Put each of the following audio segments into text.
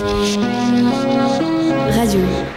Radio.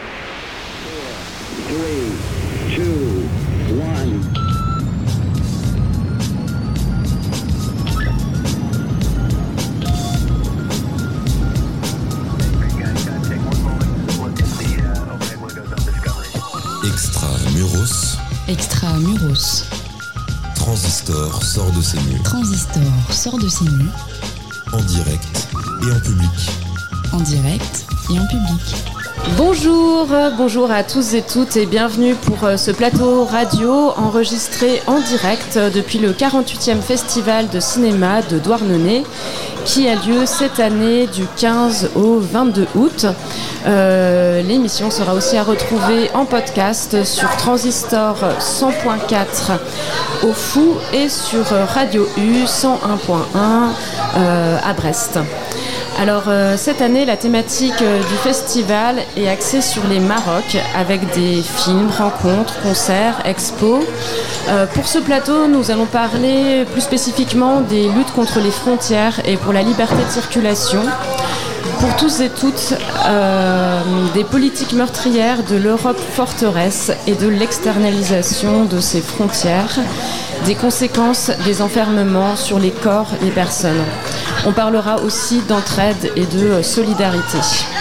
Extramuros. Transistor sort de ses murs. Transistor sort de ses murs. En direct et en public. En direct et en public. Bonjour à tous et toutes et bienvenue pour ce plateau radio enregistré en direct depuis le 48e Festival de cinéma de Douarnenez qui a lieu cette année du 15 au 22 août. L'émission sera aussi à retrouver en podcast sur Transistor 100.4 au Fou et sur Radio U 101.1 à Brest. Alors cette année, la thématique du festival est axée sur les Marocs avec des films, rencontres, concerts, expos. Pour ce plateau, nous allons parler plus spécifiquement des luttes contre les frontières et pour la liberté de circulation. Pour tous et toutes, des politiques meurtrières de l'Europe forteresse et de l'externalisation de ses frontières, des conséquences des enfermements sur les corps des personnes. On parlera aussi d'entraide et de solidarité.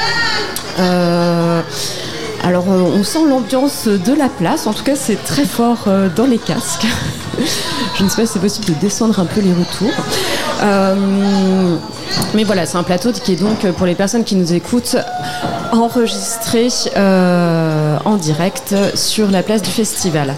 Alors on sent l'ambiance de la place, en tout cas c'est très fort dans les casques. Je ne sais pas si c'est possible de descendre un peu les retours. Mais voilà, c'est un plateau qui est donc, pour les personnes qui nous écoutent, enregistré en direct sur la place du festival.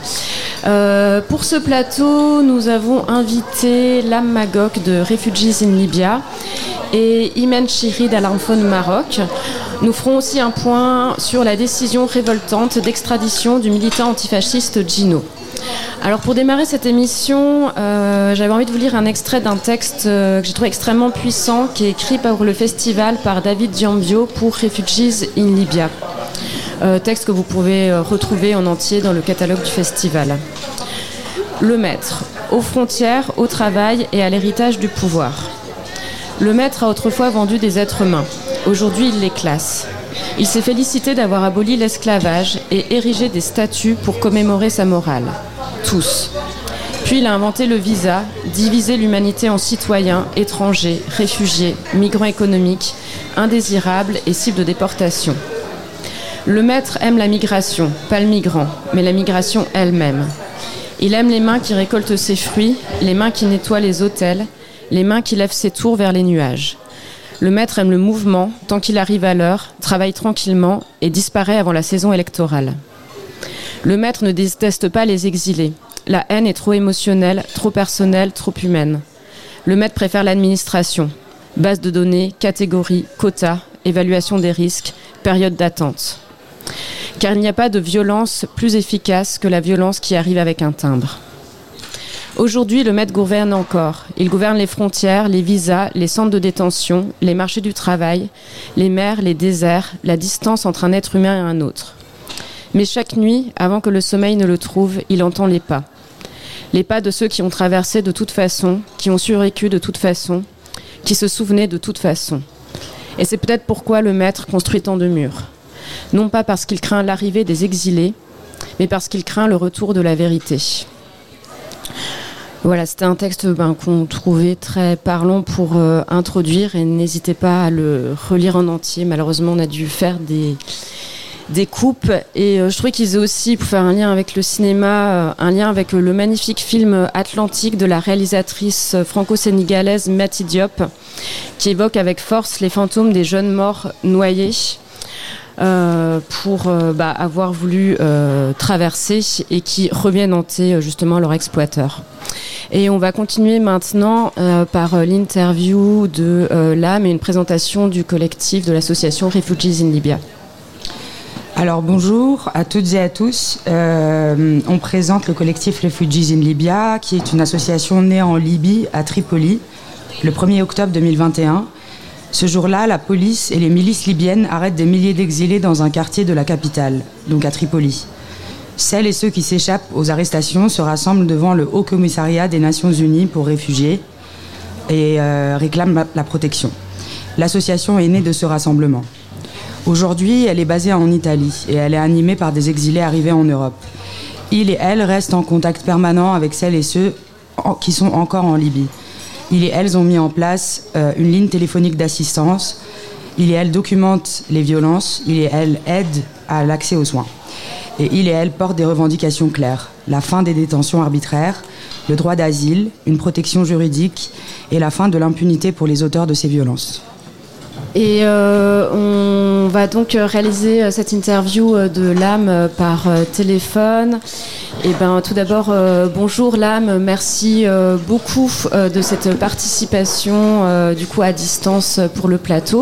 Pour ce plateau, nous avons invité Lam Magok de Refugees in Libya et Imen Chiri d'Alarm-Phone Maroc. Nous ferons aussi un point sur la décision révoltante d'extradition du militant antifasciste Gino. Alors pour démarrer cette émission, j'avais envie de vous lire un extrait d'un texte que j'ai trouvé extrêmement puissant qui est écrit pour le festival par David Diambio pour Refugees in Libya. Texte que vous pouvez retrouver en entier dans le catalogue du festival. Le maître, aux frontières, au travail et à l'héritage du pouvoir. Le maître a autrefois vendu des êtres humains. Aujourd'hui, il les classe. Il s'est félicité d'avoir aboli l'esclavage et érigé des statues pour commémorer sa morale. Tous. Puis il a inventé le visa, divisé l'humanité en citoyens, étrangers, réfugiés, migrants économiques, indésirables et cibles de déportation. Le maître aime la migration, pas le migrant, mais la migration elle-même. Il aime les mains qui récoltent ses fruits, les mains qui nettoient les autels, les mains qui lèvent ses tours vers les nuages. Le maître aime le mouvement, tant qu'il arrive à l'heure, travaille tranquillement et disparaît avant la saison électorale. Le maître ne déteste pas les exilés. La haine est trop émotionnelle, trop personnelle, trop humaine. Le maître préfère l'administration. Base de données, catégories, quotas, évaluation des risques, période d'attente. Car il n'y a pas de violence plus efficace que la violence qui arrive avec un timbre. Aujourd'hui, le maître gouverne encore. Il gouverne les frontières, les visas, les centres de détention, les marchés du travail, les mers, les déserts, la distance entre un être humain et un autre. Mais chaque nuit, avant que le sommeil ne le trouve, il entend les pas. Les pas de ceux qui ont traversé de toute façon, qui ont survécu de toute façon, qui se souvenaient de toute façon. Et c'est peut-être pourquoi le maître construit tant de murs. Non pas parce qu'il craint l'arrivée des exilés, mais parce qu'il craint le retour de la vérité. Voilà, c'était un texte qu'on trouvait très parlant pour introduire et n'hésitez pas à le relire en entier. Malheureusement, on a dû faire des coupes et je trouvais qu'ils faisaient aussi, pour faire un lien avec le cinéma, un lien avec le magnifique film Atlantique de la réalisatrice franco-sénégalaise Mati Diop qui évoque avec force les fantômes des jeunes morts noyés. Pour avoir voulu traverser et qui reviennent hanter justement leur exploiteur. Et on va continuer maintenant par l'interview de Lam et une présentation du collectif de l'association Refugees in Libya. Alors bonjour à toutes et à tous. On présente le collectif Refugees in Libya, qui est une association née en Libye, à Tripoli, le 1er octobre 2021. Ce jour-là, la police et les milices libyennes arrêtent des milliers d'exilés dans un quartier de la capitale, donc à Tripoli. Celles et ceux qui s'échappent aux arrestations se rassemblent devant le Haut Commissariat des Nations Unies pour réfugiés et réclament la protection. L'association est née de ce rassemblement. Aujourd'hui, elle est basée en Italie et elle est animée par des exilés arrivés en Europe. Ils et elles restent en contact permanent avec celles et ceux qui sont encore en Libye. Ils et elles ont mis en place une ligne téléphonique d'assistance. Ils et elles documentent les violences. Ils et elles aident à l'accès aux soins. Et ils et elles portent des revendications claires. La fin des détentions arbitraires, le droit d'asile, une protection juridique et la fin de l'impunité pour les auteurs de ces violences. Et on va donc réaliser cette interview de Lame par téléphone. Et tout d'abord, bonjour Lame, merci beaucoup de cette participation du coup à distance pour le plateau.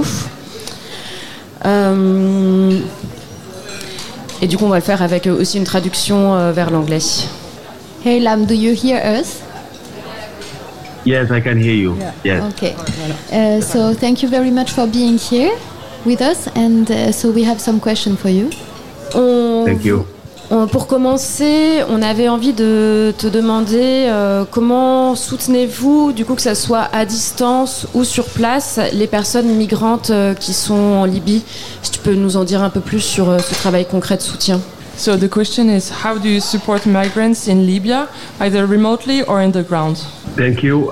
Et du coup, on va le faire avec aussi une traduction vers l'anglais. Hey Lame, do you hear us? Yes, I can hear you. Yes. Okay. So thank you very much for being here with us, and so we have some questions for you. Thank you. Pour commencer, on avait envie de te demander comment soutenez-vous, du coup que ça soit à distance ou sur place, les personnes migrantes qui sont en Libye. Si tu peux nous en dire un peu plus sur ce travail concret de soutien. So the question is, how do you support migrants in Libya, either remotely or in the ground? Thank you.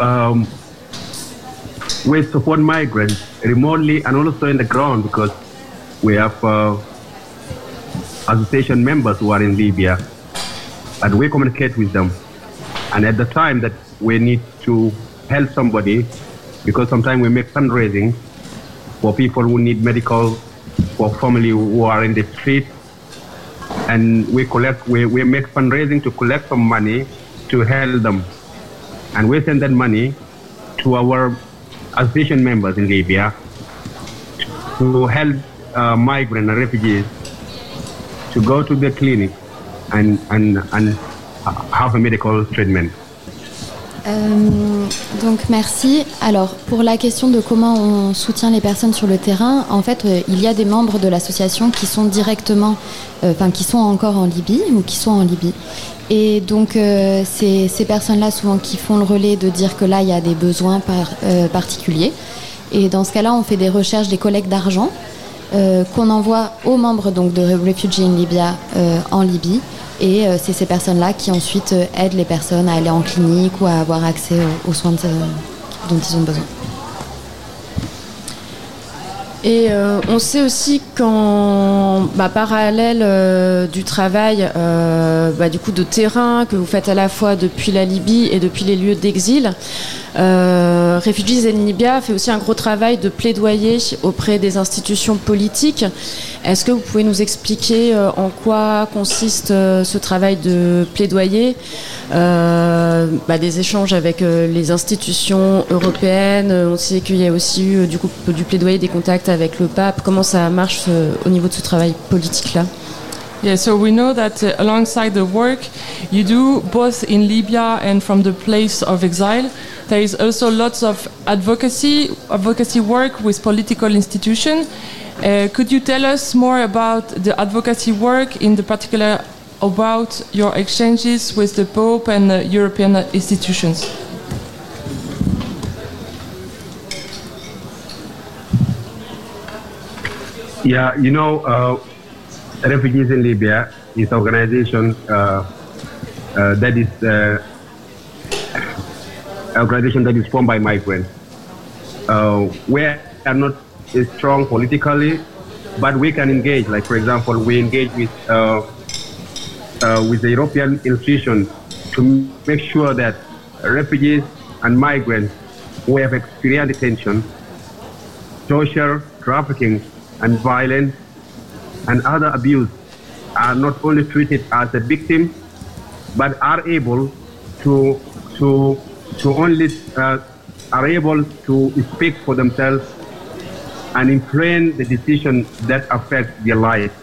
We support migrants remotely and also in the ground because we have association members who are in Libya and we communicate with them. And at the time that we need to help somebody, because sometimes we make fundraising for people who need medical, for family who are in the street, and we make fundraising to collect some money to help them. And we send that money to our association members in Libya to help migrants and refugees to go to the clinic and have a medical treatment. Donc merci. Alors pour la question de comment on soutient les personnes sur le terrain, en fait il y a des membres de l'association qui sont directement, qui sont encore en Libye ou qui sont en Libye. Et donc c'est ces personnes-là souvent qui font le relais de dire que là il y a des besoins particuliers. Et dans ce cas-là on fait des recherches, des collectes d'argent qu'on envoie aux membres donc de Refugees in Libya en Libye. Et c'est ces personnes-là qui ensuite aident les personnes à aller en clinique ou à avoir accès aux soins dont ils ont besoin. Et on sait aussi qu'en parallèle du travail du coup de terrain que vous faites à la fois depuis la Libye et depuis les lieux d'exil, Refugees in Libya fait aussi un gros travail de plaidoyer auprès des institutions politiques. Est-ce que vous pouvez nous expliquer en quoi consiste ce travail de plaidoyer, des échanges avec les institutions européennes? On sait qu'il y a aussi eu du plaidoyer, des contacts avec le pape. Comment ça marche au niveau de ce travail politique-là? Yeah, so we know that alongside the work you do both in Libya and from the place of exile, there is also lots of advocacy work with political institutions. Could you tell us more about the advocacy work, in the particular about your exchanges with the Pope and European institutions? Yeah, Refugees in Libya is an organization that is formed by migrants. We are not strong politically, but we can engage. Like for example, we engage with the European institutions to make sure that refugees and migrants who have experienced detention, social trafficking, and violence and other abuse are not only treated as a victim, but are able to speak for themselves and influence the decisions that affect their life.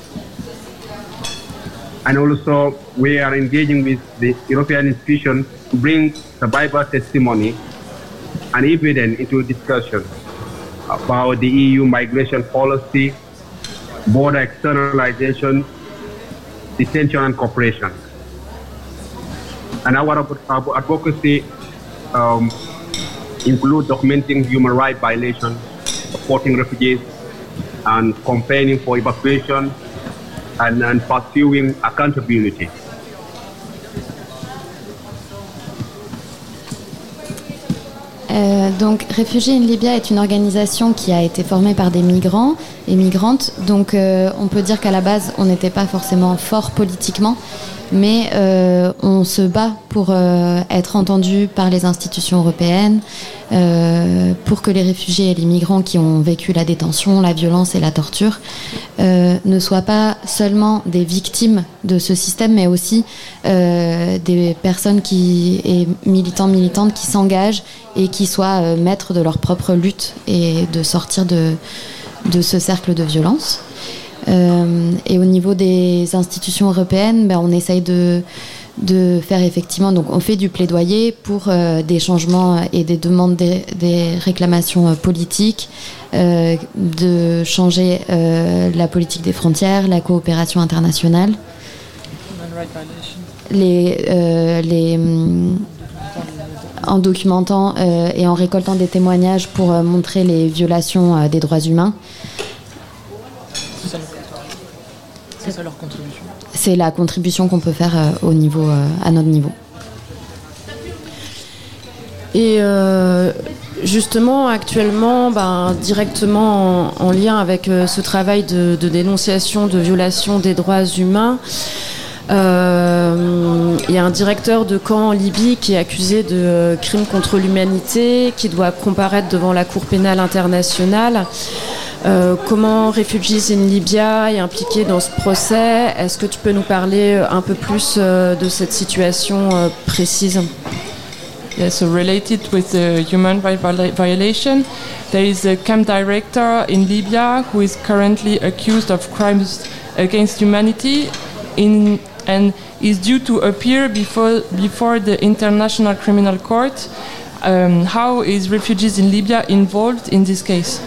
And also, we are engaging with the European institutions to bring survivor testimony and evidence into discussion about the EU migration policy, border externalization, detention and cooperation. And our advocacy includes documenting human rights violations, supporting refugees and campaigning for evacuation and pursuing accountability. Donc, Refugees in Libya est une organisation qui a été formée par des migrants et migrantes. Donc, on peut dire qu'à la base, on n'était pas forcément fort politiquement, mais on se bat pour être entendu par les institutions européennes, pour que les réfugiés et les migrants qui ont vécu la détention, la violence et la torture ne soient pas seulement des victimes de ce système, mais aussi des personnes et militantes qui s'engagent et qui soient maîtres de leur propre lutte et de sortir de ce cercle de violence. Et au niveau des institutions européennes, on essaye de faire effectivement, donc on fait du plaidoyer pour des changements et des demandes, des réclamations politiques, de changer la politique des frontières, la coopération internationale, en documentant et en récoltant des témoignages pour montrer les violations des droits humains. C'est ça leur contribution. C'est la contribution qu'on peut faire à notre niveau. Et justement, actuellement, directement en lien avec ce travail de dénonciation, de violation des droits humains, il y a un directeur de camp en Libye qui est accusé de crimes contre l'humanité, qui doit comparaître devant la Cour pénale internationale. Comment Refugees in Libya est impliqué dans ce procès? Est-ce que tu peux nous parler un peu plus de cette situation précise? Yeah, so related with the human rights violation, there is a camp director in Libya who is currently accused of crimes against humanity and is due to appear before the International Criminal Court. How is Refugees in Libya involved in this case?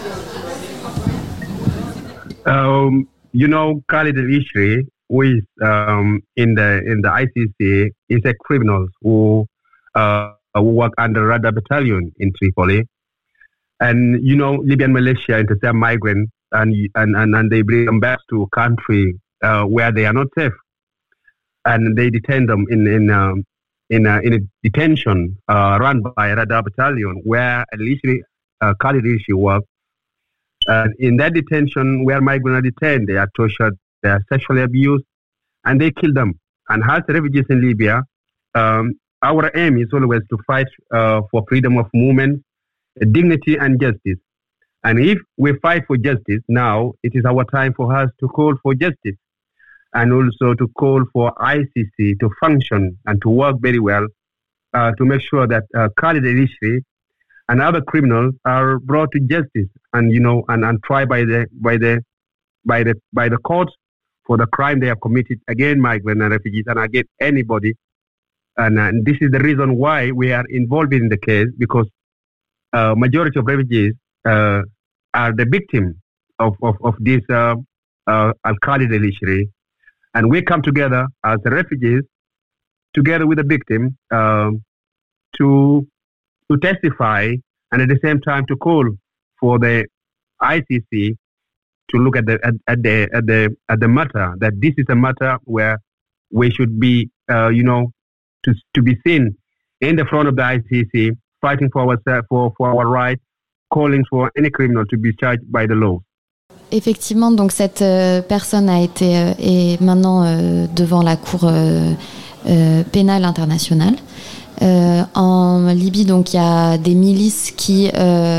Khalid al-Ishri, who is in the ICC, is a criminal who work under Rada Battalion in Tripoli, and Libyan militia intercept migrants and they bring them back to country where they are not safe, and they detain them in a detention run by Rada Battalion where Khalid al-Ishri works. In that detention, where migrants are detained, they are tortured, they are sexually abused, and they kill them. And as refugees in Libya, our aim is always to fight for freedom of movement, dignity, and justice. And if we fight for justice now, it is our time for us to call for justice, and also to call for ICC to function and to work very well to make sure that Khalid al-Ishri and other criminals are brought to justice and tried by the courts for the crime they have committed against migrants and refugees and against anybody. And this is the reason why we are involved in the case, because majority of refugees are the victim of this Al-Khalid al-Ishri, and we come together as the refugees, together with the victim, to testify, and at the same time to call for the ICC to look at the matter, that this is a matter where we should be, to be seen in the front of the ICC, fighting for ourselves, for our rights, calling for any criminal to be charged by the law. Effectivement, donc cette personne a été est maintenant devant la Cour pénale internationale. En Libye, donc il y a des milices qui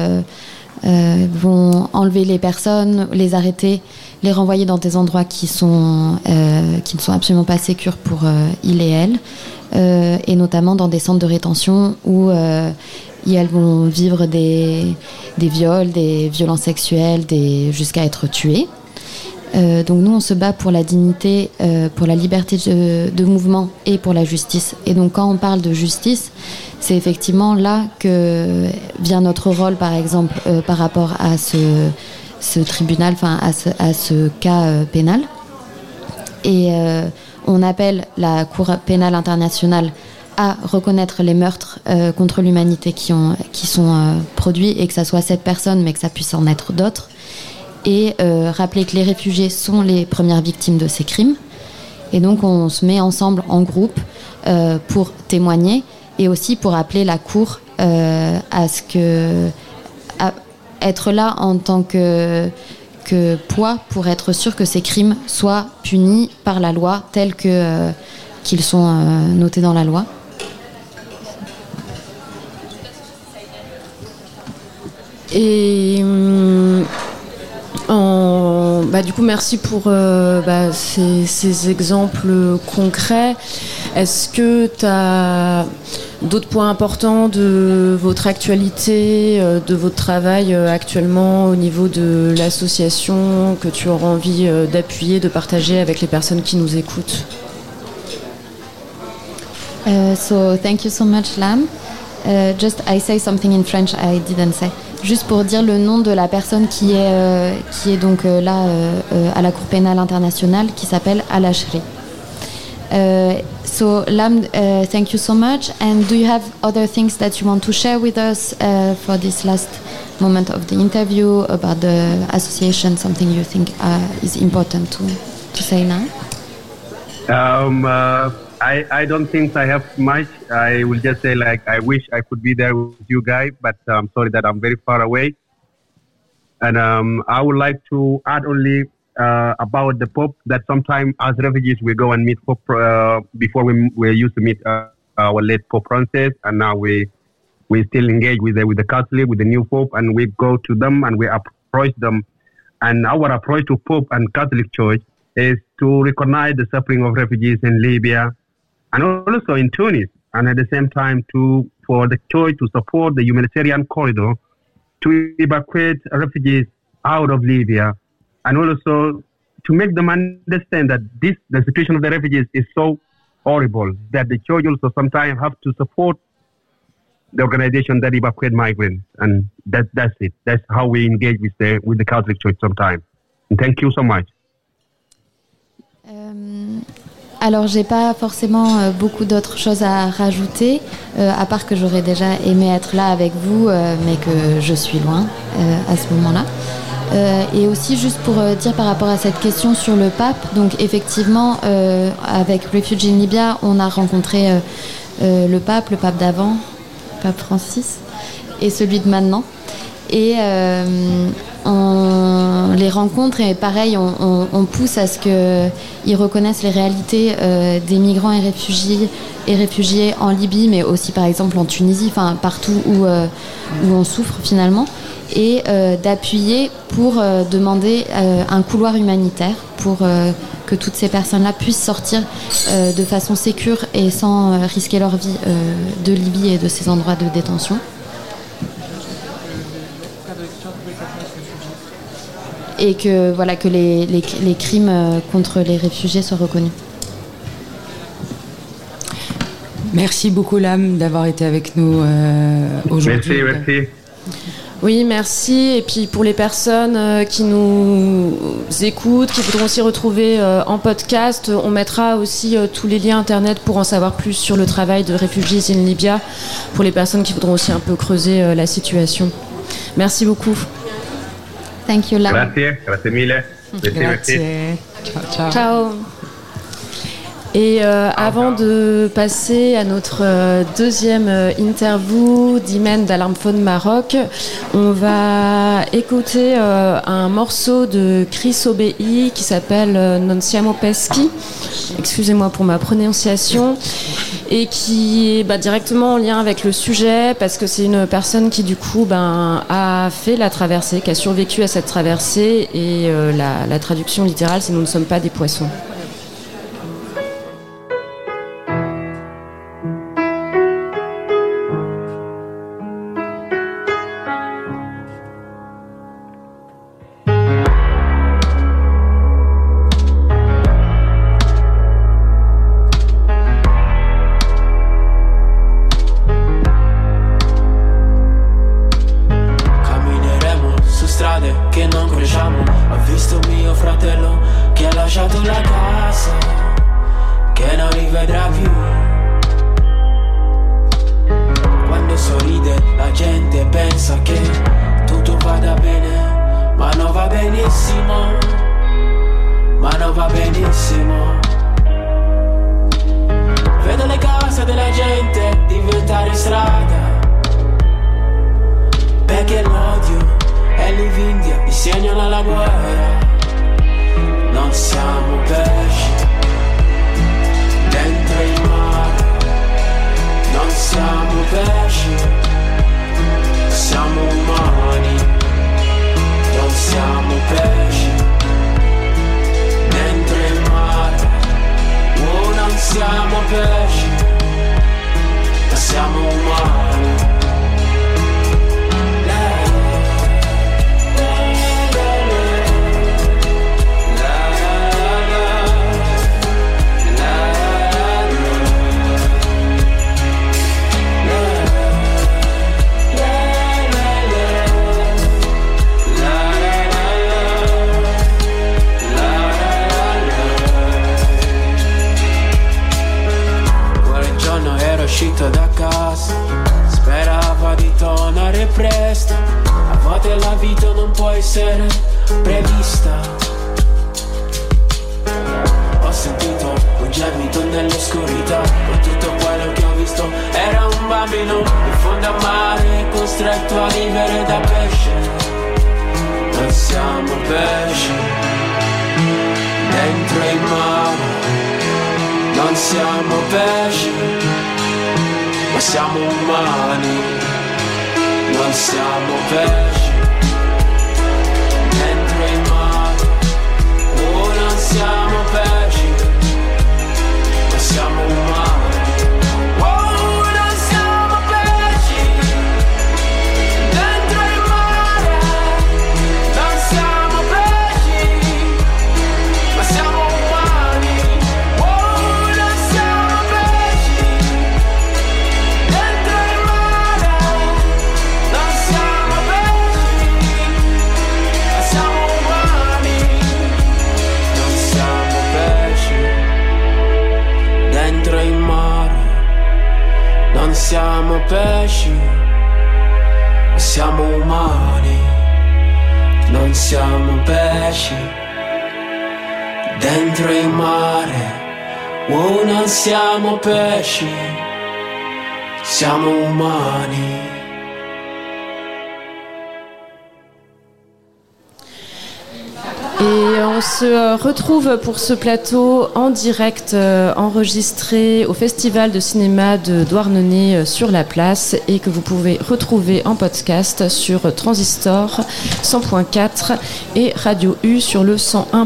vont enlever les personnes, les arrêter, les renvoyer dans des endroits qui ne sont absolument pas sécures pour ils et elles, et notamment dans des centres de rétention où elles vont vivre des viols, des violences sexuelles, jusqu'à être tuées. Donc nous on se bat pour la dignité, pour la liberté de mouvement et pour la justice. Et donc quand on parle de justice, c'est effectivement là que vient notre rôle, par exemple par rapport à ce tribunal, enfin à ce cas pénal. Et on appelle la Cour pénale internationale à reconnaître les meurtres contre l'humanité qui sont produits, et que ça soit cette personne, mais que ça puisse en être d'autres, et rappeler que les réfugiés sont les premières victimes de ces crimes. Et donc on se met ensemble en groupe pour témoigner, et aussi pour appeler la Cour à être là en tant que poids pour être sûr que ces crimes soient punis par la loi tels qu'ils sont notés dans la loi. Et du coup, merci pour ces exemples concrets. Est-ce que tu as d'autres points importants de votre actualité, de votre travail actuellement au niveau de l'association que tu auras envie d'appuyer, de partager avec les personnes qui nous écoutent? So thank you so much, Lam. Just I say something in French I didn't say. Juste pour dire le nom de la personne qui est donc là à la Cour pénale internationale, qui s'appelle Al-Ashri. So Lam, thank you so much. And do you have other things that you want to share with us for this last moment of the interview about the association? Something you think is important to say now? I don't think I have much. I will just say, like, I wish I could be there with you guys, but I'm sorry that I'm very far away. And I would like to add only about the Pope, that sometimes as refugees we go and meet Pope. Before we used to meet our late Pope Francis, and now we still engage with the Catholic, with the new Pope, and we go to them and we approach them. And our approach to Pope and Catholic Church is to recognize the suffering of refugees in Libya and also in Tunis, and at the same time for the church to support the humanitarian corridor to evacuate refugees out of Libya, and also to make them understand that the situation of the refugees is so horrible that the church also sometimes have to support the organization that evacuate migrants, and that's it. That's how we engage with the Catholic Church sometimes. And thank you so much. Alors, j'ai pas forcément beaucoup d'autres choses à rajouter, à part que j'aurais déjà aimé être là avec vous, mais que je suis loin à ce moment-là. Et aussi, juste pour dire par rapport à cette question sur le pape, donc effectivement, avec Refugee in Libya, on a rencontré le pape d'avant, pape Francis, et celui de maintenant. Et on les rencontre, et pareil, on pousse à ce qu'ils reconnaissent les réalités des migrants et réfugiés en Libye, mais aussi par exemple en Tunisie, enfin partout où on souffre finalement, et d'appuyer pour demander un couloir humanitaire pour que toutes ces personnes-là puissent sortir de façon sécure et sans risquer leur vie de Libye et de ces endroits de détention. Et que les crimes contre les réfugiés soient reconnus. Merci beaucoup, Lam, d'avoir été avec nous aujourd'hui. Merci. Oui, merci. Et puis pour les personnes qui nous écoutent, qui voudront aussi retrouver en podcast, on mettra aussi tous les liens internet pour en savoir plus sur le travail de Refugees in Libya, pour les personnes qui voudront aussi un peu creuser la situation. Merci beaucoup. Thank you, Lam. Grazie mille. Grazie. Ciao. Ciao. Et avant de passer à notre deuxième interview d'Imen d'Alarmphone Maroc, on va écouter un morceau de Chris Obei qui s'appelle Non siamo peschi, excusez-moi pour ma prononciation, et qui est directement en lien avec le sujet, parce que c'est une personne qui du coup a fait la traversée, qui a survécu à cette traversée, et la traduction littérale c'est « Nous ne sommes pas des poissons ». non va benissimo. Vedo le case della gente diventare strada, perché l'odio e l'invidia disegnano la guerra. Non siamo pesci dentro il mare, non siamo pesci, siamo umani. Non siamo pesci dentro il mare, oh, non siamo pesci, ma siamo umani. Uscito da casa, sperava di tornare presto. A volte la vita non può essere prevista. Ho sentito un gemito nell'oscurità, ma tutto quello che ho visto era un bambino in fondo a mare, costretto a vivere da pesce. Non siamo pesci dentro il mare, non siamo pesci, ma siamo umani. Non siamo pesci dentro il mare, oh, non siamo pesci, ma siamo umani. Oh, non siamo pesci dentro il mare, non siamo pesci, ma siamo umani. Oh, non siamo pesci dentro il mare, non siamo pesci, ma siamo umani. Non siamo pesci dentro il mare, non siamo pesci, ma siamo umani. Non siamo pesci dentro il mare, oh, non siamo pesci, siamo umani. Et on se retrouve pour ce plateau en direct enregistré au Festival de cinéma de Douarnenez sur la place et que vous pouvez retrouver en podcast sur Transistor 100.4 et Radio U sur le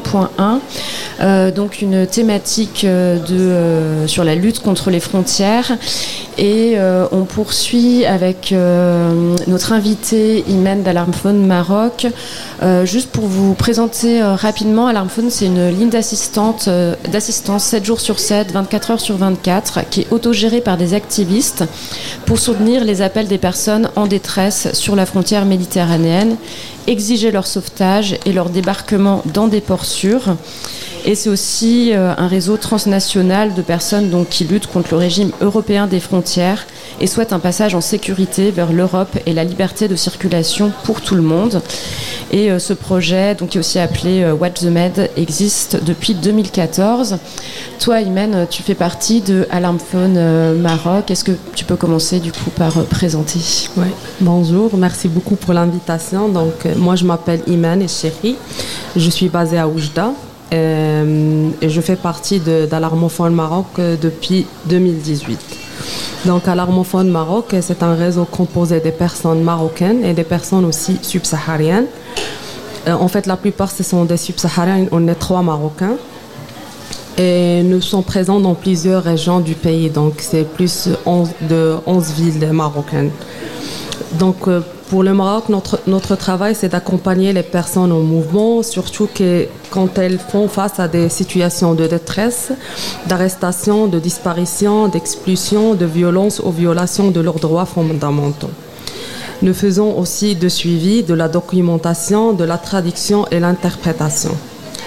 101.1. Donc une thématique sur la lutte contre les frontières. Et on poursuit avec notre invité Imen d'Alarmphone Maroc. Juste pour vous présenter rapidement, Alarmphone, c'est une ligne d'assistance 7 jours sur 7, 24 heures sur 24, qui est autogérée par des activistes pour soutenir les appels des personnes en détresse sur la frontière méditerranéenne, exiger leur sauvetage et leur débarquement dans des ports sûrs. Et c'est aussi un réseau transnational de personnes donc, qui luttent contre le régime européen des frontières et souhaitent un passage en sécurité vers l'Europe et la liberté de circulation pour tout le monde. Et ce projet, donc, qui est aussi appelé Watch the Med, existe depuis 2014. Toi, Imen, tu fais partie de Alarmphone Maroc. Est-ce que tu peux commencer du coup par présenter ? Oui, bonjour, merci beaucoup pour l'invitation. Donc, moi, je m'appelle Imen Echeri. Je suis basée à Oujda. Et je fais partie d'Alarmphone Maroc depuis 2018. Donc Alarmphone Maroc, c'est un réseau composé des personnes marocaines et des personnes aussi subsahariennes. En fait, la plupart, ce sont des subsahariens. On est 3 Marocains. Et nous sommes présents dans plusieurs régions du pays. Donc c'est plus de 11 villes marocaines. Donc pour le Maroc, notre travail, c'est d'accompagner les personnes en mouvement, surtout quand elles font face à des situations de détresse, d'arrestation, de disparition, d'expulsion, de violence ou violation de leurs droits fondamentaux. Nous faisons aussi de suivi, de la documentation, de la traduction et l'interprétation.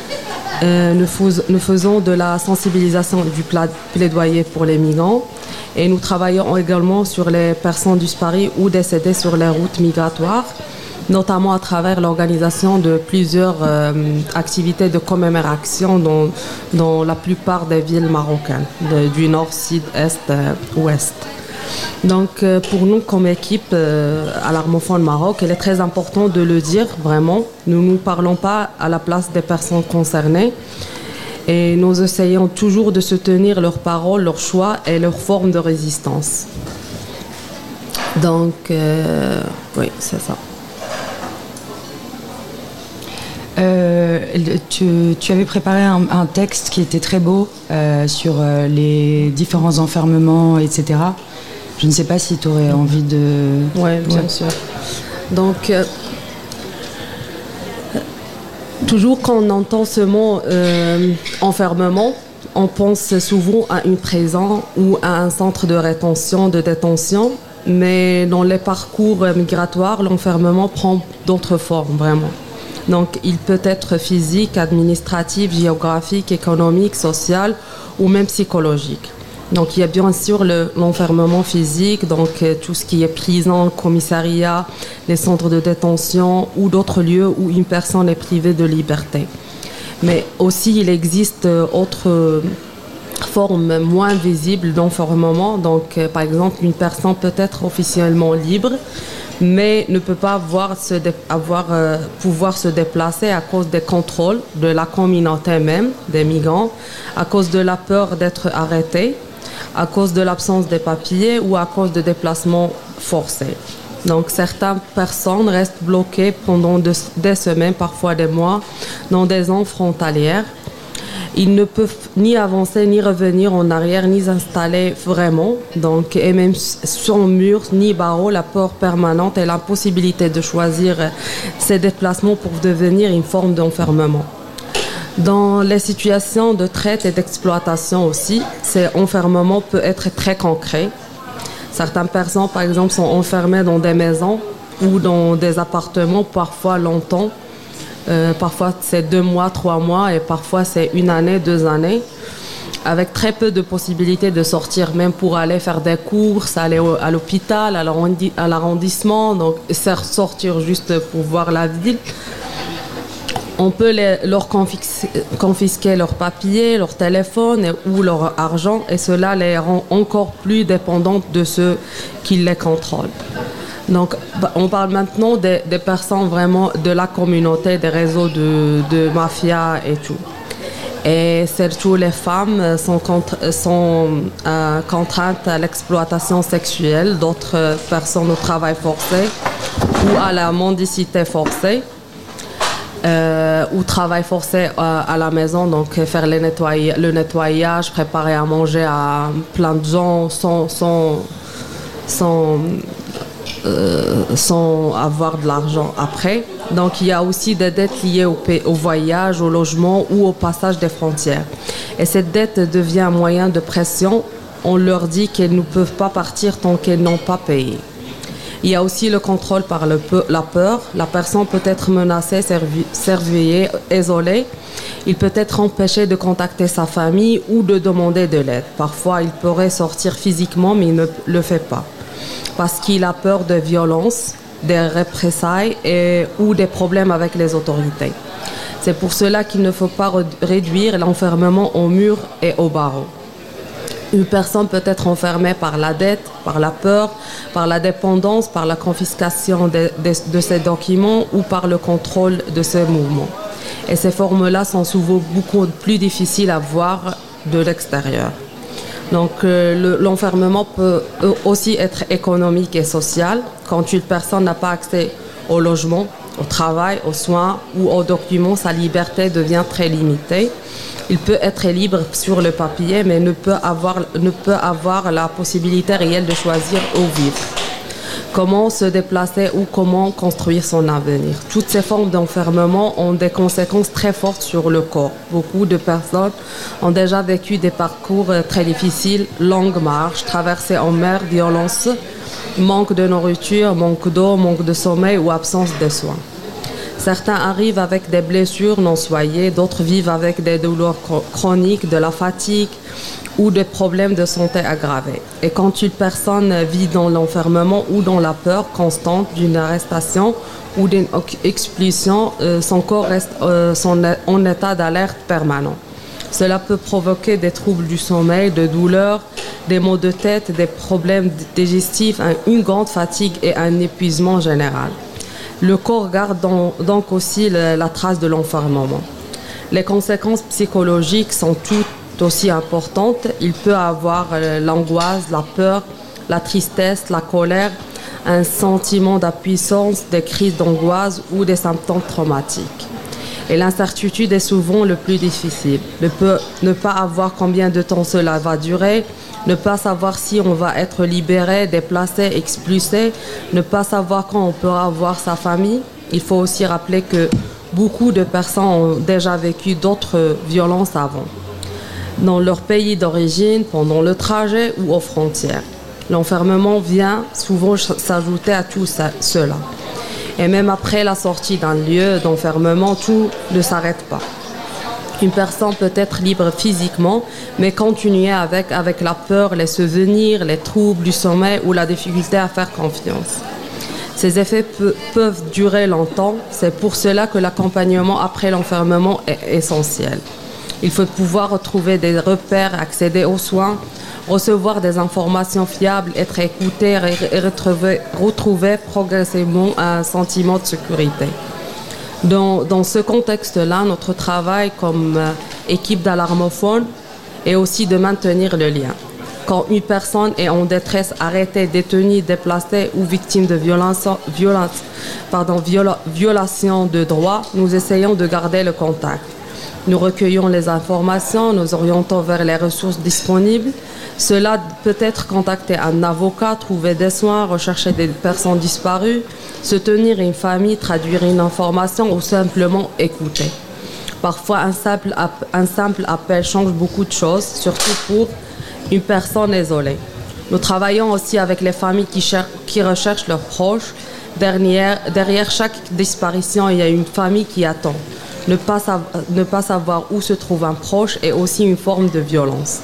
Nous faisons de la sensibilisation et du plaidoyer pour les migrants. Et nous travaillons également sur les personnes disparues ou décédées sur les routes migratoires notamment à travers l'organisation de plusieurs activités de commémoration dans la plupart des villes marocaines, du nord, sud, est, ouest. Donc pour nous comme équipe à l'Armophone Maroc, il est très important de le dire vraiment. Nous ne parlons pas à la place des personnes concernées et nous essayons toujours de soutenir leurs paroles, leurs choix et leurs formes de résistance. Donc oui, c'est ça. Tu avais préparé un texte qui était très beau sur les différents enfermements, etc. Je ne sais pas si tu aurais envie de... Oui, bien sûr. Donc, toujours quand on entend ce mot enfermement, on pense souvent à une prison ou à un centre de rétention, de détention. Mais dans les parcours migratoires, l'enfermement prend d'autres formes, vraiment. Donc, il peut être physique, administratif, géographique, économique, social ou même psychologique. Donc, il y a bien sûr l'enfermement physique, donc tout ce qui est prison, commissariat, les centres de détention ou d'autres lieux où une personne est privée de liberté. Mais aussi, il existe autres formes moins visibles d'enfermement. Donc, par exemple, une personne peut être officiellement libre, mais ne peut pas pouvoir se déplacer à cause des contrôles de la communauté même, des migrants, à cause de la peur d'être arrêté, à cause de l'absence des papiers ou à cause de déplacements forcés. Donc certaines personnes restent bloquées pendant des semaines, parfois des mois, dans des zones frontalières. Ils ne peuvent ni avancer, ni revenir en arrière, ni s'installer vraiment. Donc, et même sans mur, ni barreaux, la peur permanente et l'impossibilité de choisir ces déplacements pour devenir une forme d'enfermement. Dans les situations de traite et d'exploitation aussi, cet enfermement peut être très concret. Certaines personnes, par exemple, sont enfermées dans des maisons ou dans des appartements, parfois longtemps. Parfois, c'est 2 mois, 3 mois et parfois, c'est 1 année, 2 années. Avec très peu de possibilités de sortir, même pour aller faire des courses, aller à l'hôpital, à l'arrondissement, donc sortir juste pour voir la ville. On peut leur confisquer leurs papiers, leur téléphone ou leur argent et cela les rend encore plus dépendantes de ceux qui les contrôlent. Donc, on parle maintenant des personnes vraiment de la communauté, des réseaux de mafia et tout. Et surtout, les femmes sont contraintes à l'exploitation sexuelle d'autres personnes au travail forcé ou à la mendicité forcée. Ou travail forcé à la maison, donc faire le nettoyage, préparer à manger à plein de gens sans avoir de l'argent après. Donc il y a aussi des dettes liées au voyage, au logement ou au passage des frontières. Et cette dette devient un moyen de pression. On leur dit qu'elles ne peuvent pas partir tant qu'elles n'ont pas payé. Il y a aussi le contrôle par la peur. La personne peut être menacée, surveillée, isolée. Il peut être empêché de contacter sa famille ou de demander de l'aide. Parfois, il pourrait sortir physiquement, mais il ne le fait pas. Parce qu'il a peur de violences, des représailles ou des problèmes avec les autorités. C'est pour cela qu'il ne faut pas réduire l'enfermement au mur et au barreau. Une personne peut être enfermée par la dette, par la peur, par la dépendance, par la confiscation de ses documents ou par le contrôle de ses mouvements. Et ces formes-là sont souvent beaucoup plus difficiles à voir de l'extérieur. Donc l'enfermement peut aussi être économique et social. Quand une personne n'a pas accès au logement, au travail, aux soins ou aux documents, sa liberté devient très limitée. Il peut être libre sur le papier, mais ne peut avoir la possibilité réelle de choisir où vivre, comment se déplacer ou comment construire son avenir. Toutes ces formes d'enfermement ont des conséquences très fortes sur le corps. Beaucoup de personnes ont déjà vécu des parcours très difficiles, longues marches, traversées en mer, violence, manque de nourriture, manque d'eau, manque de sommeil ou absence de soins. Certains arrivent avec des blessures non soignées, d'autres vivent avec des douleurs chroniques, de la fatigue ou des problèmes de santé aggravés. Et quand une personne vit dans l'enfermement ou dans la peur constante d'une arrestation ou d'une expulsion, son corps reste en état d'alerte permanent. Cela peut provoquer des troubles du sommeil, de douleurs, des maux de tête, des problèmes digestifs, une grande fatigue et un épuisement général. Le corps garde donc aussi la trace de l'enfermement. Les conséquences psychologiques sont toutes aussi importantes. Il peut avoir l'angoisse, la peur, la tristesse, la colère, un sentiment d'impuissance, des crises d'angoisse ou des symptômes traumatiques. Et l'incertitude est souvent le plus difficile. Ne pas avoir combien de temps cela va durer, ne pas savoir si on va être libéré, déplacé, expulsé, ne pas savoir quand on pourra voir sa famille. Il faut aussi rappeler que beaucoup de personnes ont déjà vécu d'autres violences avant, dans leur pays d'origine, pendant le trajet ou aux frontières. L'enfermement vient souvent s'ajouter à tout cela. Et même après la sortie d'un lieu d'enfermement, tout ne s'arrête pas. Une personne peut être libre physiquement, mais continuer avec la peur, les souvenirs, les troubles du sommeil ou la difficulté à faire confiance. Ces effets peuvent durer longtemps. C'est pour cela que l'accompagnement après l'enfermement est essentiel. Il faut pouvoir retrouver des repères, accéder aux soins, recevoir des informations fiables, être écouté et retrouver progressivement un sentiment de sécurité. Dans ce contexte-là, notre travail comme équipe d'alarmophones est aussi de maintenir le lien. Quand une personne est en détresse, arrêtée, détenue, déplacée ou victime de violation de droits, nous essayons de garder le contact. Nous recueillons les informations, nous orientons vers les ressources disponibles. Cela peut être contacter un avocat, trouver des soins, rechercher des personnes disparues, soutenir une famille, traduire une information ou simplement écouter. Parfois, un simple appel change beaucoup de choses, surtout pour une personne isolée. Nous travaillons aussi avec les familles qui recherchent leurs proches. Derrière chaque disparition, il y a une famille qui attend. Ne pas savoir où se trouve un proche est aussi une forme de violence.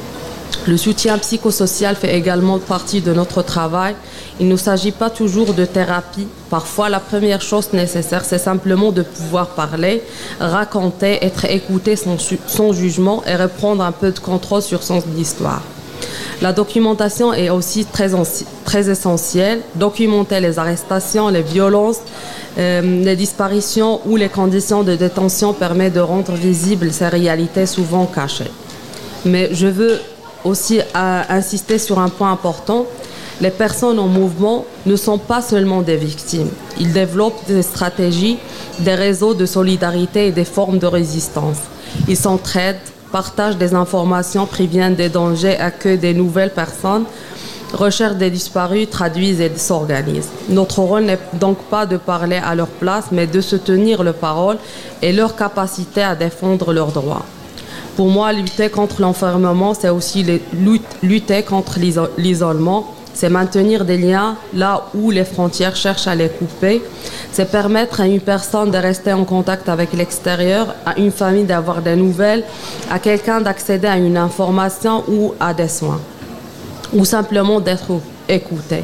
Le soutien psychosocial fait également partie de notre travail. Il ne s'agit pas toujours de thérapie. Parfois, la première chose nécessaire, c'est simplement de pouvoir parler, raconter, être écouté sans jugement et reprendre un peu de contrôle sur son histoire. La documentation est aussi très essentielle. Documenter les arrestations, les violences, les disparitions ou les conditions de détention permet de rendre visibles ces réalités souvent cachées. Mais je veux aussi insister sur un point important. Les personnes en mouvement ne sont pas seulement des victimes. Ils développent des stratégies, des réseaux de solidarité et des formes de résistance. Ils s'entraident, partagent des informations, préviennent des dangers, accueillent des nouvelles personnes, recherchent des disparus, traduisent et s'organisent. Notre rôle n'est donc pas de parler à leur place, mais de soutenir leur parole et leur capacité à défendre leurs droits. Pour moi, lutter contre l'enfermement, c'est aussi lutter contre l'isolement. C'est maintenir des liens là où les frontières cherchent à les couper. C'est permettre à une personne de rester en contact avec l'extérieur, à une famille d'avoir des nouvelles, à quelqu'un d'accéder à une information ou à des soins, ou simplement d'être écouté.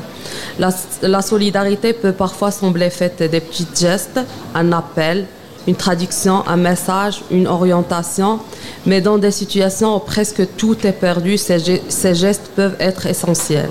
La solidarité peut parfois sembler faite des petits gestes, un appel, une traduction, un message, une orientation, mais dans des situations où presque tout est perdu, ces gestes peuvent être essentiels.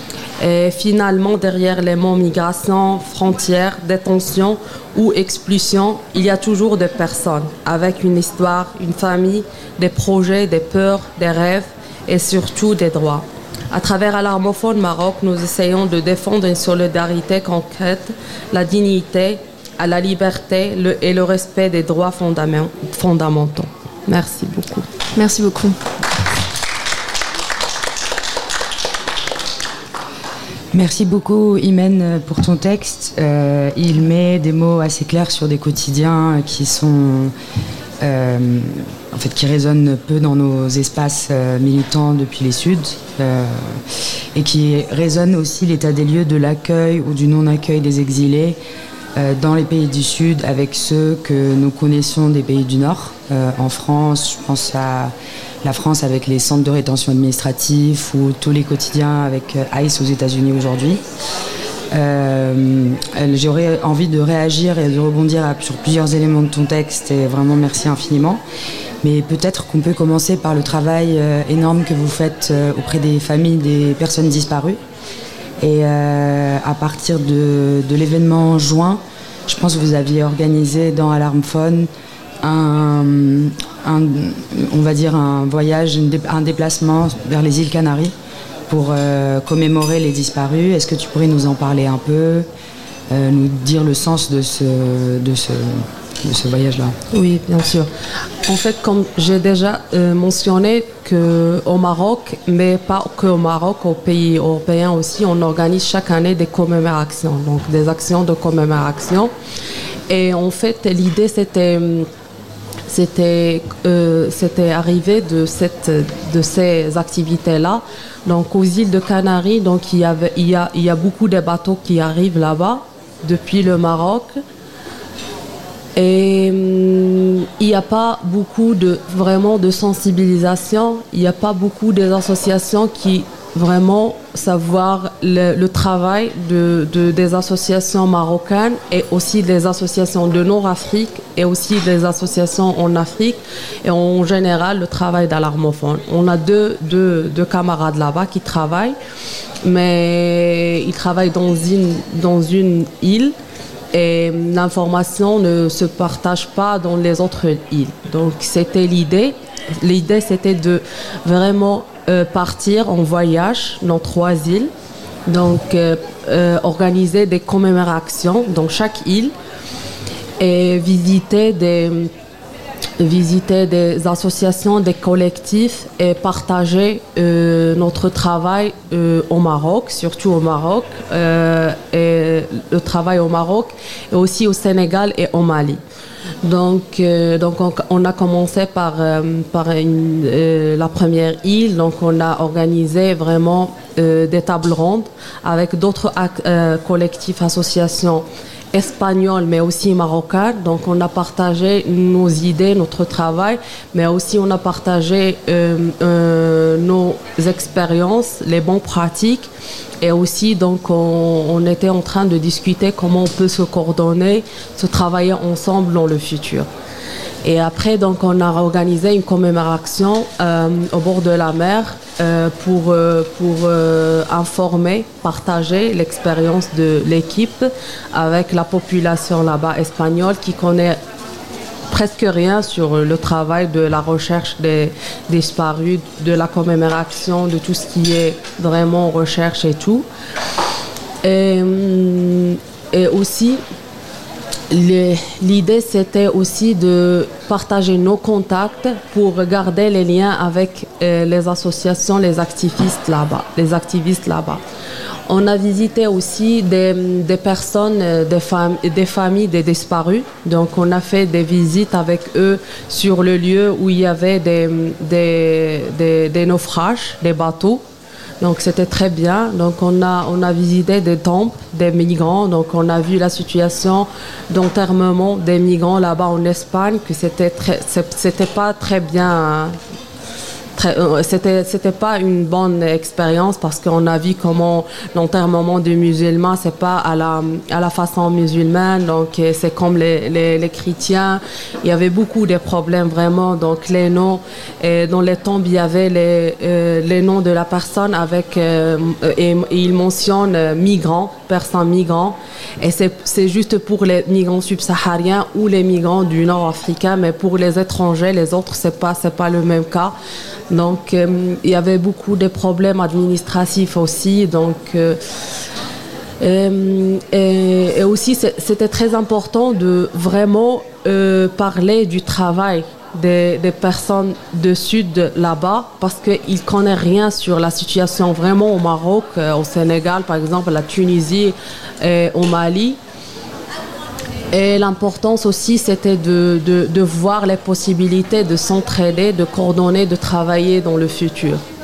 Et finalement, derrière les mots migration, frontières, détention ou expulsion, il y a toujours des personnes avec une histoire, une famille, des projets, des peurs, des rêves et surtout des droits. À travers Alarmophone Maroc, nous essayons de défendre une solidarité concrète, la dignité, à la liberté et le respect des droits fondamentaux. Merci beaucoup. Merci beaucoup. Merci beaucoup, Imen, pour ton texte. Il met des mots assez clairs sur des quotidiens qui sont, qui résonnent peu dans nos espaces militants depuis les Suds, et qui résonnent aussi l'état des lieux de l'accueil ou du non-accueil des exilés dans les pays du Sud avec ceux que nous connaissons des pays du Nord. En France, je pense à la France avec les centres de rétention administratifs ou tous les quotidiens avec ICE aux États-Unis aujourd'hui. J'aurais envie de réagir et de rebondir sur plusieurs éléments de ton texte et vraiment merci infiniment. Mais peut-être qu'on peut commencer par le travail énorme que vous faites auprès des familles des personnes disparues. Et à partir de l'événement juin, je pense que vous aviez organisé dans Alarm Phone on va dire un voyage, un déplacement vers les îles Canaries pour commémorer les disparus. Est-ce que tu pourrais nous en parler un peu, nous dire le sens de ce voyage-là? Oui, bien sûr. En fait, comme j'ai déjà mentionné qu'au Maroc, mais pas qu'au Maroc, aux pays européens aussi, on organise chaque année des commémorations, donc des actions de commémoration. Et en fait, l'idée, c'était arrivé de ces activités-là. Donc aux îles de Canaries, donc il y a beaucoup de bateaux qui arrivent là-bas depuis le Maroc. Et il n'y a pas beaucoup de sensibilisation. Il n'y a pas beaucoup d'associations qui vraiment savoir le travail des associations marocaines et aussi des associations de Nord-Afrique et aussi des associations en Afrique et en général le travail d'Alarmophone. On a deux camarades là-bas qui travaillent, mais ils travaillent dans une île et l'information ne se partage pas dans les autres îles. Donc c'était l'idée. L'idée c'était de vraiment partir en voyage dans 3 îles, donc organiser des commémorations dans chaque île et visiter des associations, des collectifs et partager notre travail au Maroc, surtout au Maroc, et le travail au Maroc et aussi au Sénégal et au Mali. Donc on a commencé par la première île. Donc on a organisé vraiment des tables rondes avec d'autres collectifs, associations espagnoles mais aussi marocaines. Donc on a partagé nos idées, notre travail, mais aussi on a partagé nos expériences, les bonnes pratiques. Et aussi, donc, on était en train de discuter comment on peut se coordonner, se travailler ensemble dans le futur. Et après, donc, on a organisé une commémoration au bord de la mer pour informer, partager l'expérience de l'équipe avec la population là-bas espagnole qui connaît presque rien sur le travail de la recherche des disparus, de la commémoration, de tout ce qui est vraiment recherche et tout. Et aussi, l'idée c'était aussi de partager nos contacts pour garder les liens avec les associations, les activistes là-bas. On a visité aussi des personnes, des familles des disparus. Donc, on a fait des visites avec eux sur le lieu où il y avait des naufrages, des bateaux. Donc, c'était très bien. Donc, on a visité des temples des migrants. Donc, on a vu la situation d'enterrement des migrants là-bas en Espagne, que c'était pas très bien. C'était pas une bonne expérience parce qu'on a vu comment l'enterrement des musulmans c'est pas à la façon musulmane, donc c'est comme les chrétiens. Il y avait beaucoup de problèmes vraiment, donc les noms et dans les tombes il y avait les noms de la personne avec et il mentionne personnes migrants, et c'est juste pour les migrants subsahariens ou les migrants du nord africain, mais pour les étrangers, les autres c'est pas le même cas. Donc, il y avait beaucoup de problèmes administratifs aussi. Donc, et aussi, c'était très important de vraiment parler du travail des personnes du sud là-bas, parce qu'ils ne connaissent rien sur la situation vraiment au Maroc, au Sénégal, par exemple, la Tunisie et au Mali. Et l'importance aussi, c'était de voir les possibilités de s'entraider, de coordonner, de travailler dans le futur.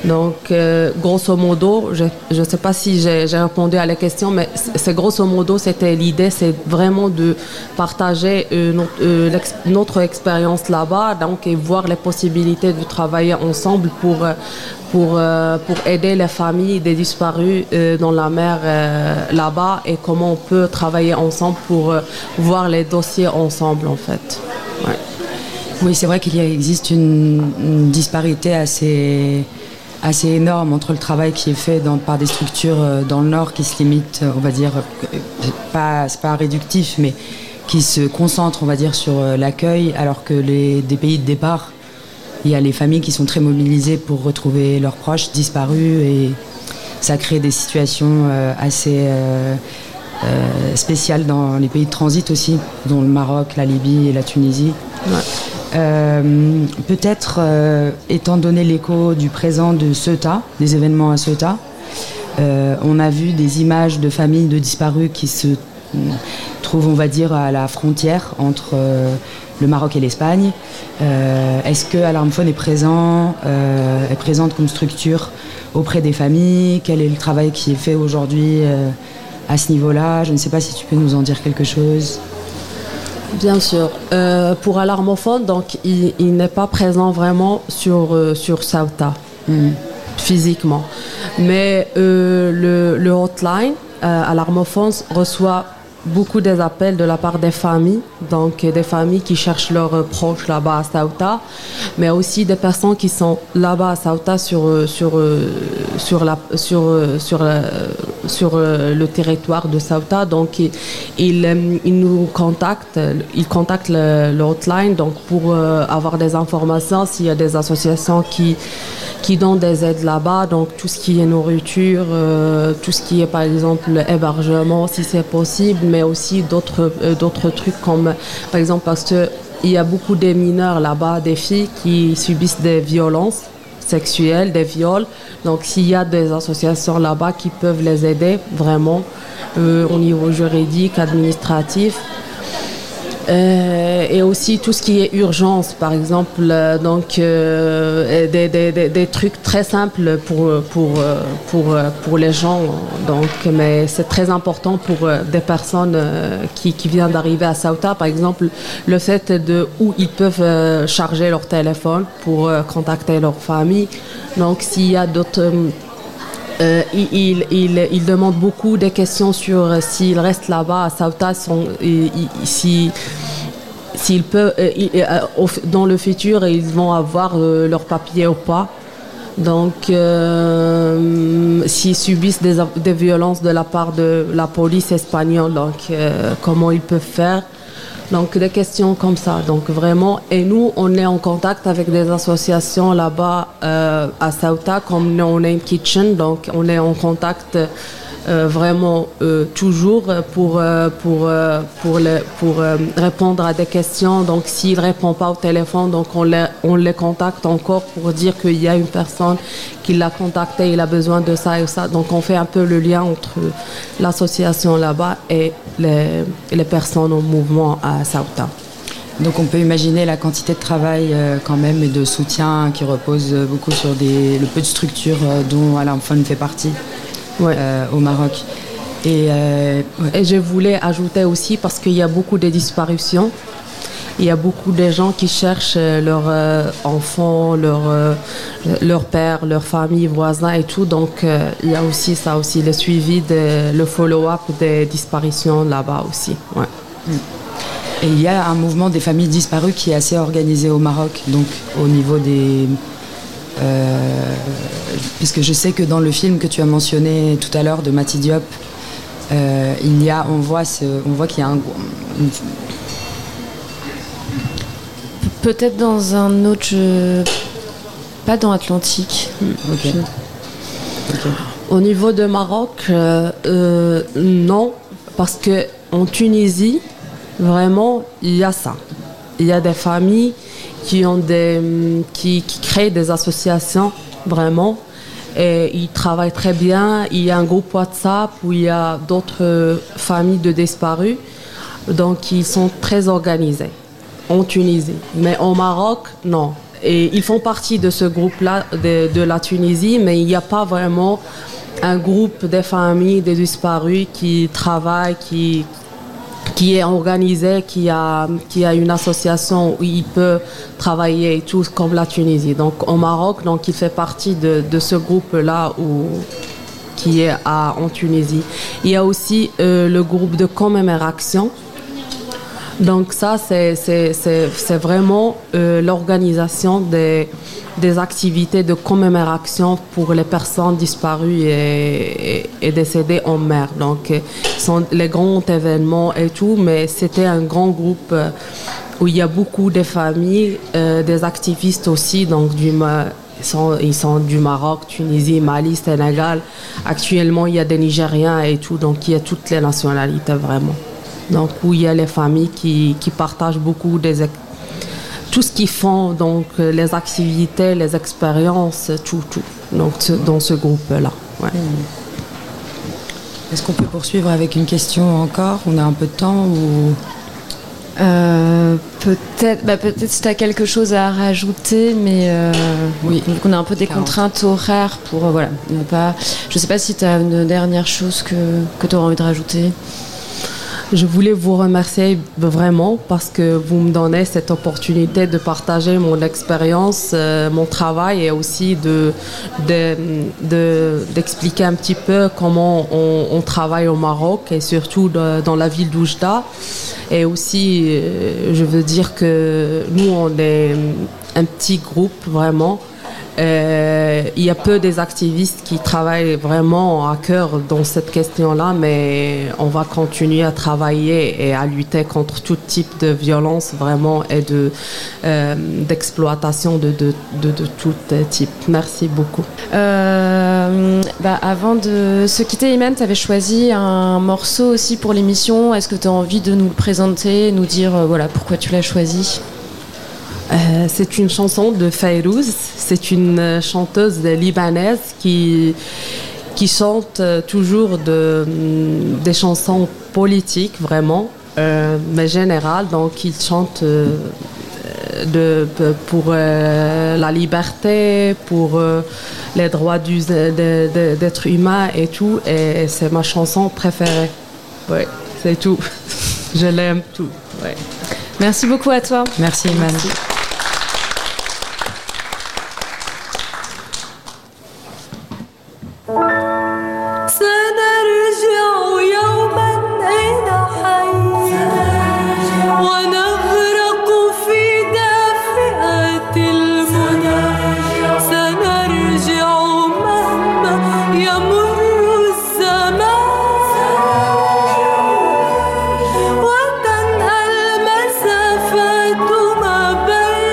Donc, grosso modo, je ne sais pas si j'ai répondu à la question, mais c'est grosso modo, c'était l'idée, c'est vraiment de partager notre expérience là-bas, donc et voir les possibilités de travailler ensemble pour aider les familles des disparus dans la mer là-bas et comment on peut travailler ensemble pour voir les dossiers ensemble, en fait. Ouais. Oui, c'est vrai qu'il existe une disparité assez énorme entre le travail qui est fait par des structures dans le Nord qui se limitent, on va dire, c'est pas réductif, mais qui se concentrent, on va dire, sur l'accueil, alors que des pays de départ, il y a les familles qui sont très mobilisées pour retrouver leurs proches disparus et ça crée des situations assez spéciales dans les pays de transit aussi, dont le Maroc, la Libye et la Tunisie. Ouais. Peut-être, étant donné l'écho du présent de Ceuta, des événements à Ceuta, on a vu des images de familles de disparus qui se trouvent, on va dire, à la frontière entre le Maroc et l'Espagne. Est-ce que Alarm Phone est présente comme structure auprès des familles? Quel est le travail qui est fait aujourd'hui à ce niveau-là? Je ne sais pas si tu peux nous en dire quelque chose. Bien sûr. Pour Alarmophone, donc, il n'est pas présent vraiment sur Ceuta, physiquement. Mais le hotline, Alarmophone reçoit beaucoup des appels de la part des familles, donc des familles qui cherchent leurs proches là-bas à Ceuta, mais aussi des personnes qui sont là-bas à Ceuta sur le territoire de Ceuta. Donc ils nous contactent, ils contactent le hotline donc pour avoir des informations s'il y a des associations qui donnent des aides là-bas, donc tout ce qui est nourriture, tout ce qui est par exemple hébergement si c'est possible, mais aussi d'autres trucs comme par exemple parce que il y a beaucoup de mineurs là-bas, des filles qui subissent des violences sexuelles, des viols. Donc s'il y a des associations là-bas qui peuvent les aider vraiment au niveau juridique, administratif. Et aussi tout ce qui est urgence, par exemple, donc des trucs très simples pour les gens. Donc, mais c'est très important pour des personnes qui viennent d'arriver à Ceuta, par exemple, le fait de où ils peuvent charger leur téléphone pour contacter leur famille. Donc, s'il y a d'autres il demande beaucoup de questions sur s'ils restent là-bas à Ceuta, s'ils peuvent, dans le futur, ils vont avoir leurs papiers ou pas. Donc, s'ils subissent des violences de la part de la police espagnole, donc comment ils peuvent faire. Donc des questions comme ça, donc vraiment, et nous on est en contact avec des associations là-bas à Ceuta comme No Name Kitchen, donc on est en contact vraiment toujours pour répondre à des questions. Donc s'il répond pas au téléphone, donc on les contacte encore pour dire qu'il y a une personne qui l'a contacté, il a besoin de ça et ça. Donc on fait un peu le lien entre l'association là-bas et les personnes en mouvement à Ceuta. Donc on peut imaginer la quantité de travail quand même et de soutien qui repose beaucoup sur le peu de structures dont Alarm Phone fait partie. Ouais. Au Maroc. Et je voulais ajouter aussi, parce qu'il y a beaucoup de disparitions, il y a beaucoup de gens qui cherchent leurs enfants, leur père, leur famille, voisins et tout. Donc il y a aussi ça aussi, le suivi, le follow-up des disparitions là-bas aussi. Ouais. Et il y a un mouvement des familles disparues qui est assez organisé au Maroc, donc au niveau des... puisque je sais que dans le film que tu as mentionné tout à l'heure de Mati Diop, on voit qu'il y a peut-être dans un autre pas dans Atlantique. Okay. Au niveau de Maroc, non, parce que en Tunisie vraiment il y a ça, il y a des familles qui créent des associations vraiment, et ils travaillent très bien. Il y a un groupe WhatsApp où il y a d'autres familles de disparus, donc ils sont très organisés en Tunisie. Mais au Maroc, non. et ils font partie de ce groupe-là de la Tunisie, mais il n'y a pas vraiment un groupe des familles des disparus qui travaille, qui est organisé, qui a une association où il peut travailler et tout comme la Tunisie. Donc au Maroc, donc il fait partie de ce groupe-là qui est en Tunisie. Il y a aussi le groupe de commémoration. Donc ça, c'est vraiment l'organisation des activités de commémoration pour les personnes disparues et décédées en mer. Donc, ce sont les grands événements et tout, mais c'était un grand groupe où il y a beaucoup de familles, des activistes aussi, donc ils sont du Maroc, Tunisie, Mali, Sénégal. Actuellement, il y a des Nigériens et tout, donc il y a toutes les nationalités vraiment. Donc, où il y a les familles qui partagent beaucoup tout ce qu'ils font, donc les activités, les expériences, tout. Donc, dans ce groupe-là. Ouais. Est-ce qu'on peut poursuivre avec une question encore? On a un peu de temps ou... Peut-être si tu as quelque chose à rajouter, mais oui, donc on a un peu des contraintes horaires pour voilà. Je sais pas si tu as une dernière chose que tu auras envie de rajouter. Je voulais vous remercier vraiment parce que vous me donnez cette opportunité de partager mon expérience, mon travail et aussi d'expliquer un petit peu comment on travaille au Maroc et surtout dans la ville d'Oujda. Et aussi, je veux dire que nous, on est un petit groupe vraiment. Il y a peu des activistes qui travaillent vraiment à cœur dans cette question-là, mais on va continuer à travailler et à lutter contre tout type de violence vraiment et d'exploitation de tout type. Merci beaucoup. Avant de se quitter, Imen, tu avais choisi un morceau aussi pour l'émission. Est-ce que tu as envie de nous le présenter, nous dire voilà, pourquoi tu l'as choisi ? C'est une chanson de Fayrouz. C'est une chanteuse libanaise qui chante toujours des chansons politiques vraiment, mais générales. Donc il chante pour la liberté, pour les droits d'être humain et tout. Et c'est ma chanson préférée. Ouais, c'est tout. Je l'aime tout. Ouais. Merci beaucoup à toi. Merci, Iman. وتنهى المسافات ما بين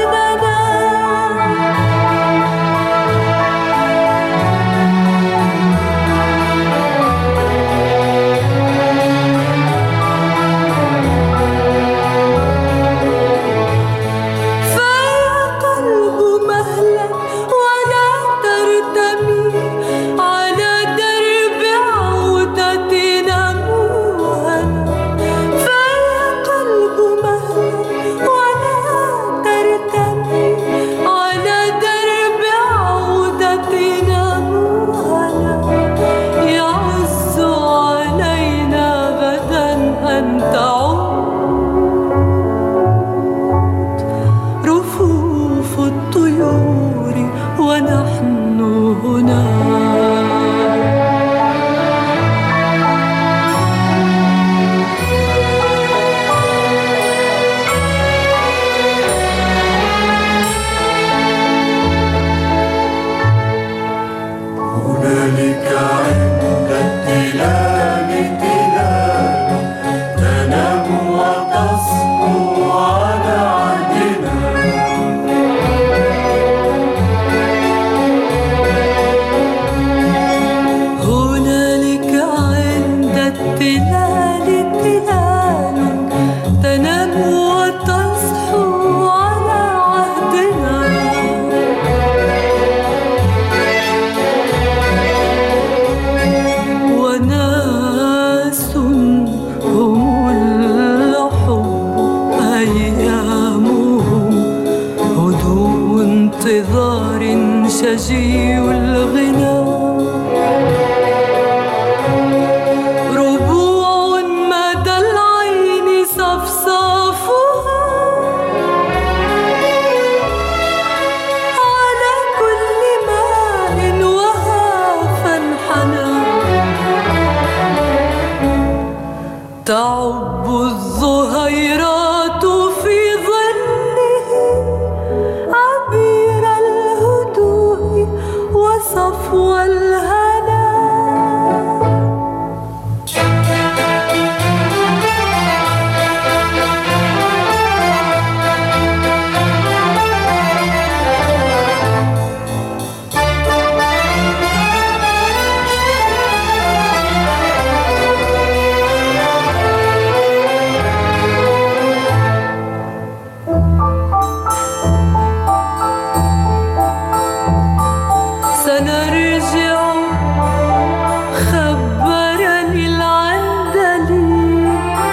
انتظار شجي الغنى ربوع مدى العين صفصافها على كل ماء وهافا حنى تعب الزهيرات في ظله عبير الهدوء وصفو الهنا سنرجع خبرني العندلي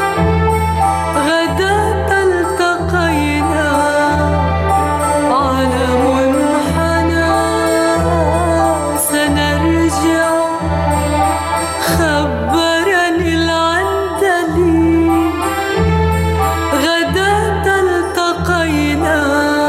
غداة التقينا على منحنى سنرجع خبرني العندلي غداة التقينا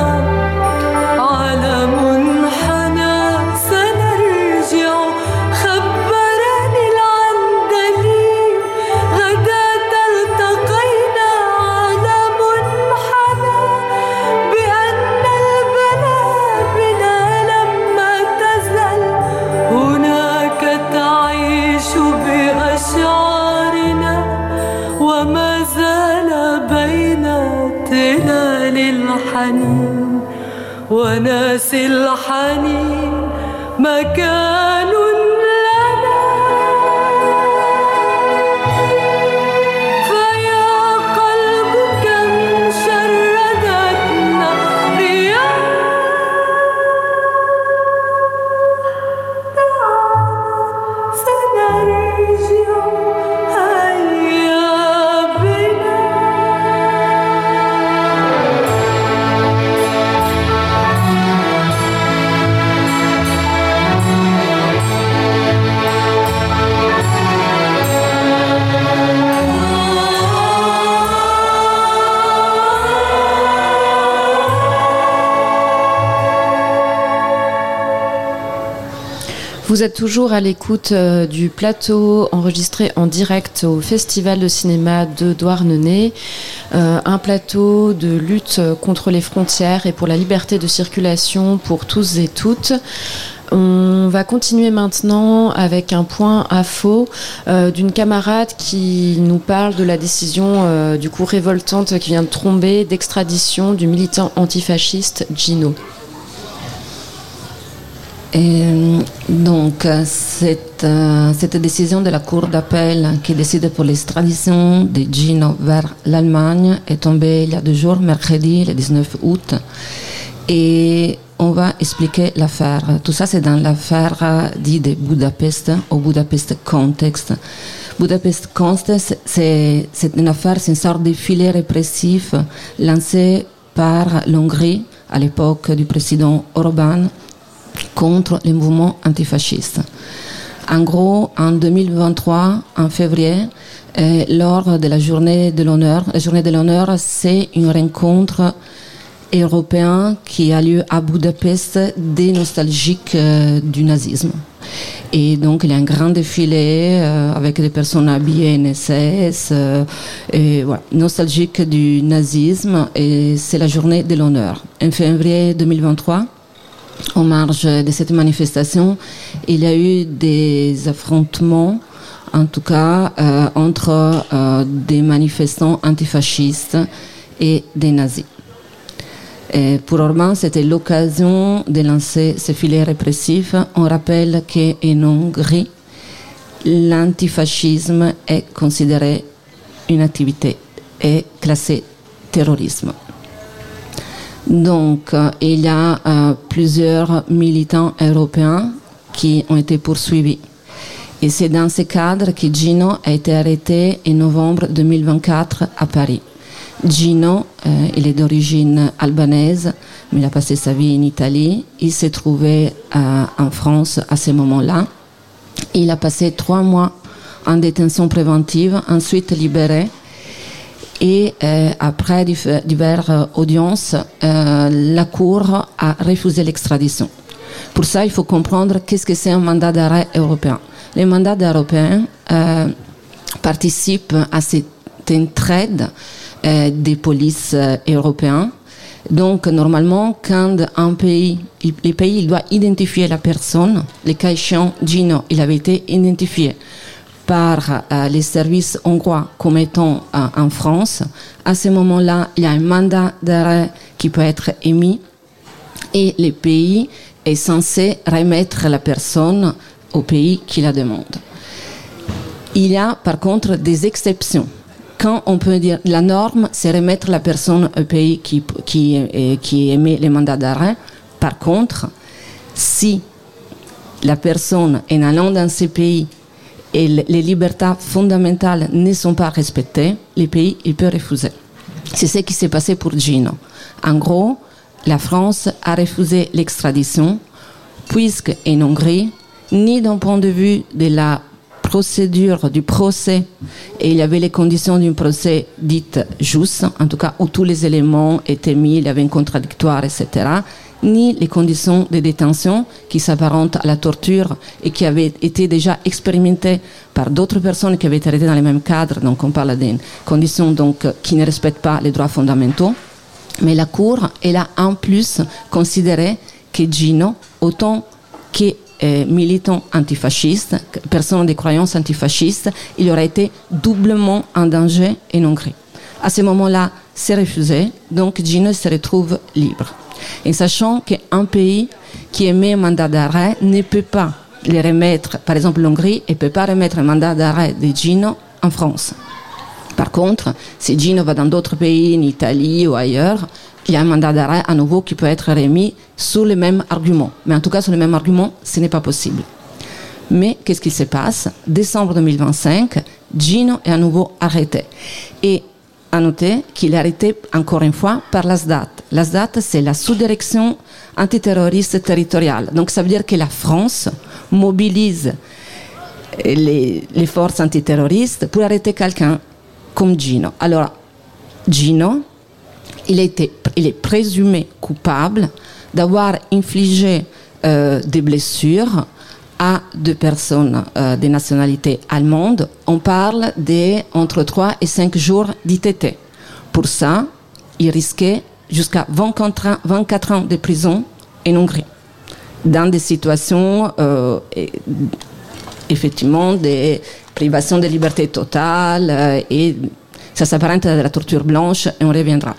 على منحنى سنرجع خبرني العندلي غداة التقينا على منحنى بأن البلابل لما تزل هناك تعيش بأشعارنا وما زال بين تلال الحنين وناس الحنين مكان لنا فيا قلب كم شردتنا رياح سنرجع هيا بنا Vous êtes toujours à l'écoute du plateau enregistré en direct au Festival de cinéma de Douarnenez, un plateau de lutte contre les frontières et pour la liberté de circulation pour tous et toutes. On va continuer maintenant avec un point info d'une camarade qui nous parle de la décision du coup révoltante qui vient de tomber d'extradition du militant antifasciste Gino. Et donc, cette décision de la Cour d'appel qui décide pour l'extradition de Gino vers l'Allemagne est tombée il y a 2 jours, mercredi, le 19 août. Et on va expliquer l'affaire. Tout ça, c'est dans l'affaire dite de Budapest, au Budapest Context. Budapest Context, c'est une affaire, c'est une sorte de filet répressif lancé par l'Hongrie à l'époque du président Orbán contre les mouvements antifascistes. En gros, en 2023, en février, lors de la Journée de l'honneur, la Journée de l'honneur, c'est une rencontre européenne qui a lieu à Budapest des nostalgiques du nazisme. Et donc, il y a un grand défilé avec des personnes habillées NSS, et voilà, nostalgiques du nazisme, et c'est la Journée de l'honneur. En février 2023, en marge de cette manifestation, il y a eu des affrontements, en tout cas, entre des manifestants antifascistes et des nazis. Et pour Orbán, c'était l'occasion de lancer ce filet répressif. On rappelle qu'en Hongrie, l'antifascisme est considéré une activité et classé terrorisme. Donc, il y a plusieurs militants européens qui ont été poursuivis. Et c'est dans ce cadre que Gino a été arrêté en novembre 2024 à Paris. Gino, il est d'origine albanaise, mais il a passé sa vie en Italie. Il s'est trouvé en France à ce moment-là. Il a passé 3 mois en détention préventive, ensuite libéré. Et après diverses audiences, la Cour a refusé l'extradition. Pour ça, il faut comprendre qu'est-ce que c'est un mandat d'arrêt européen. Les mandats européens participent à cette entraide des polices européens. Donc, normalement, quand un pays, les pays, il doit identifier la personne. Le cas échéant, Gino, il avait été identifié par les services hongrois comme étant en France. À ce moment-là, il y a un mandat d'arrêt qui peut être émis et le pays est censé remettre la personne au pays qui la demande. Il y a par contre des exceptions. Quand on peut dire la norme, c'est remettre la personne au pays qui émet les mandats d'arrêt. Par contre, si la personne est allant dans ces pays et les libertés fondamentales ne sont pas respectées, les pays il peut refuser. C'est ce qui s'est passé pour Gino. En gros, la France a refusé l'extradition puisque en Hongrie, ni d'un point de vue de la procédure du procès, et il y avait les conditions d'un procès dite juste, en tout cas où tous les éléments étaient mis, il y avait un contradictoire, etc., ni les conditions de détention qui s'apparentent à la torture et qui avaient été déjà expérimentées par d'autres personnes qui avaient été arrêtées dans le même cadre. Donc on parle d'une condition donc, qui ne respecte pas les droits fondamentaux. Mais la Cour, elle a en plus considéré que Gino, autant que militant antifasciste, personne de croyance antifasciste, il aurait été doublement en danger en Hongrie. À ce moment-là, c'est refusé, donc Gino se retrouve libre. Et sachant qu'un pays qui émet un mandat d'arrêt ne peut pas les remettre, par exemple l'Hongrie, ne peut pas remettre un mandat d'arrêt de Gino en France. Par contre, si Gino va dans d'autres pays, en Italie ou ailleurs, il y a un mandat d'arrêt à nouveau qui peut être remis sous le même argument. Mais en tout cas, sur le même argument, ce n'est pas possible. Mais qu'est-ce qui se passe ? Décembre 2025, Gino est à nouveau arrêté. Et à noter qu'il est arrêté encore une fois par l'ASDAT. L'ASDAT, c'est la sous-direction antiterroriste territoriale. Donc ça veut dire que la France mobilise les forces antiterroristes pour arrêter quelqu'un comme Gino. Alors, Gino, il est présumé coupable d'avoir infligé des blessures à 2 personnes de nationalité allemande. On parle d'entre 3 et 5 jours d'ITT. Pour ça, il risquait jusqu'à 24 ans de prison en Hongrie, dans des situations, effectivement, de privation de liberté totale, et ça s'apparente à la torture blanche, et on reviendra.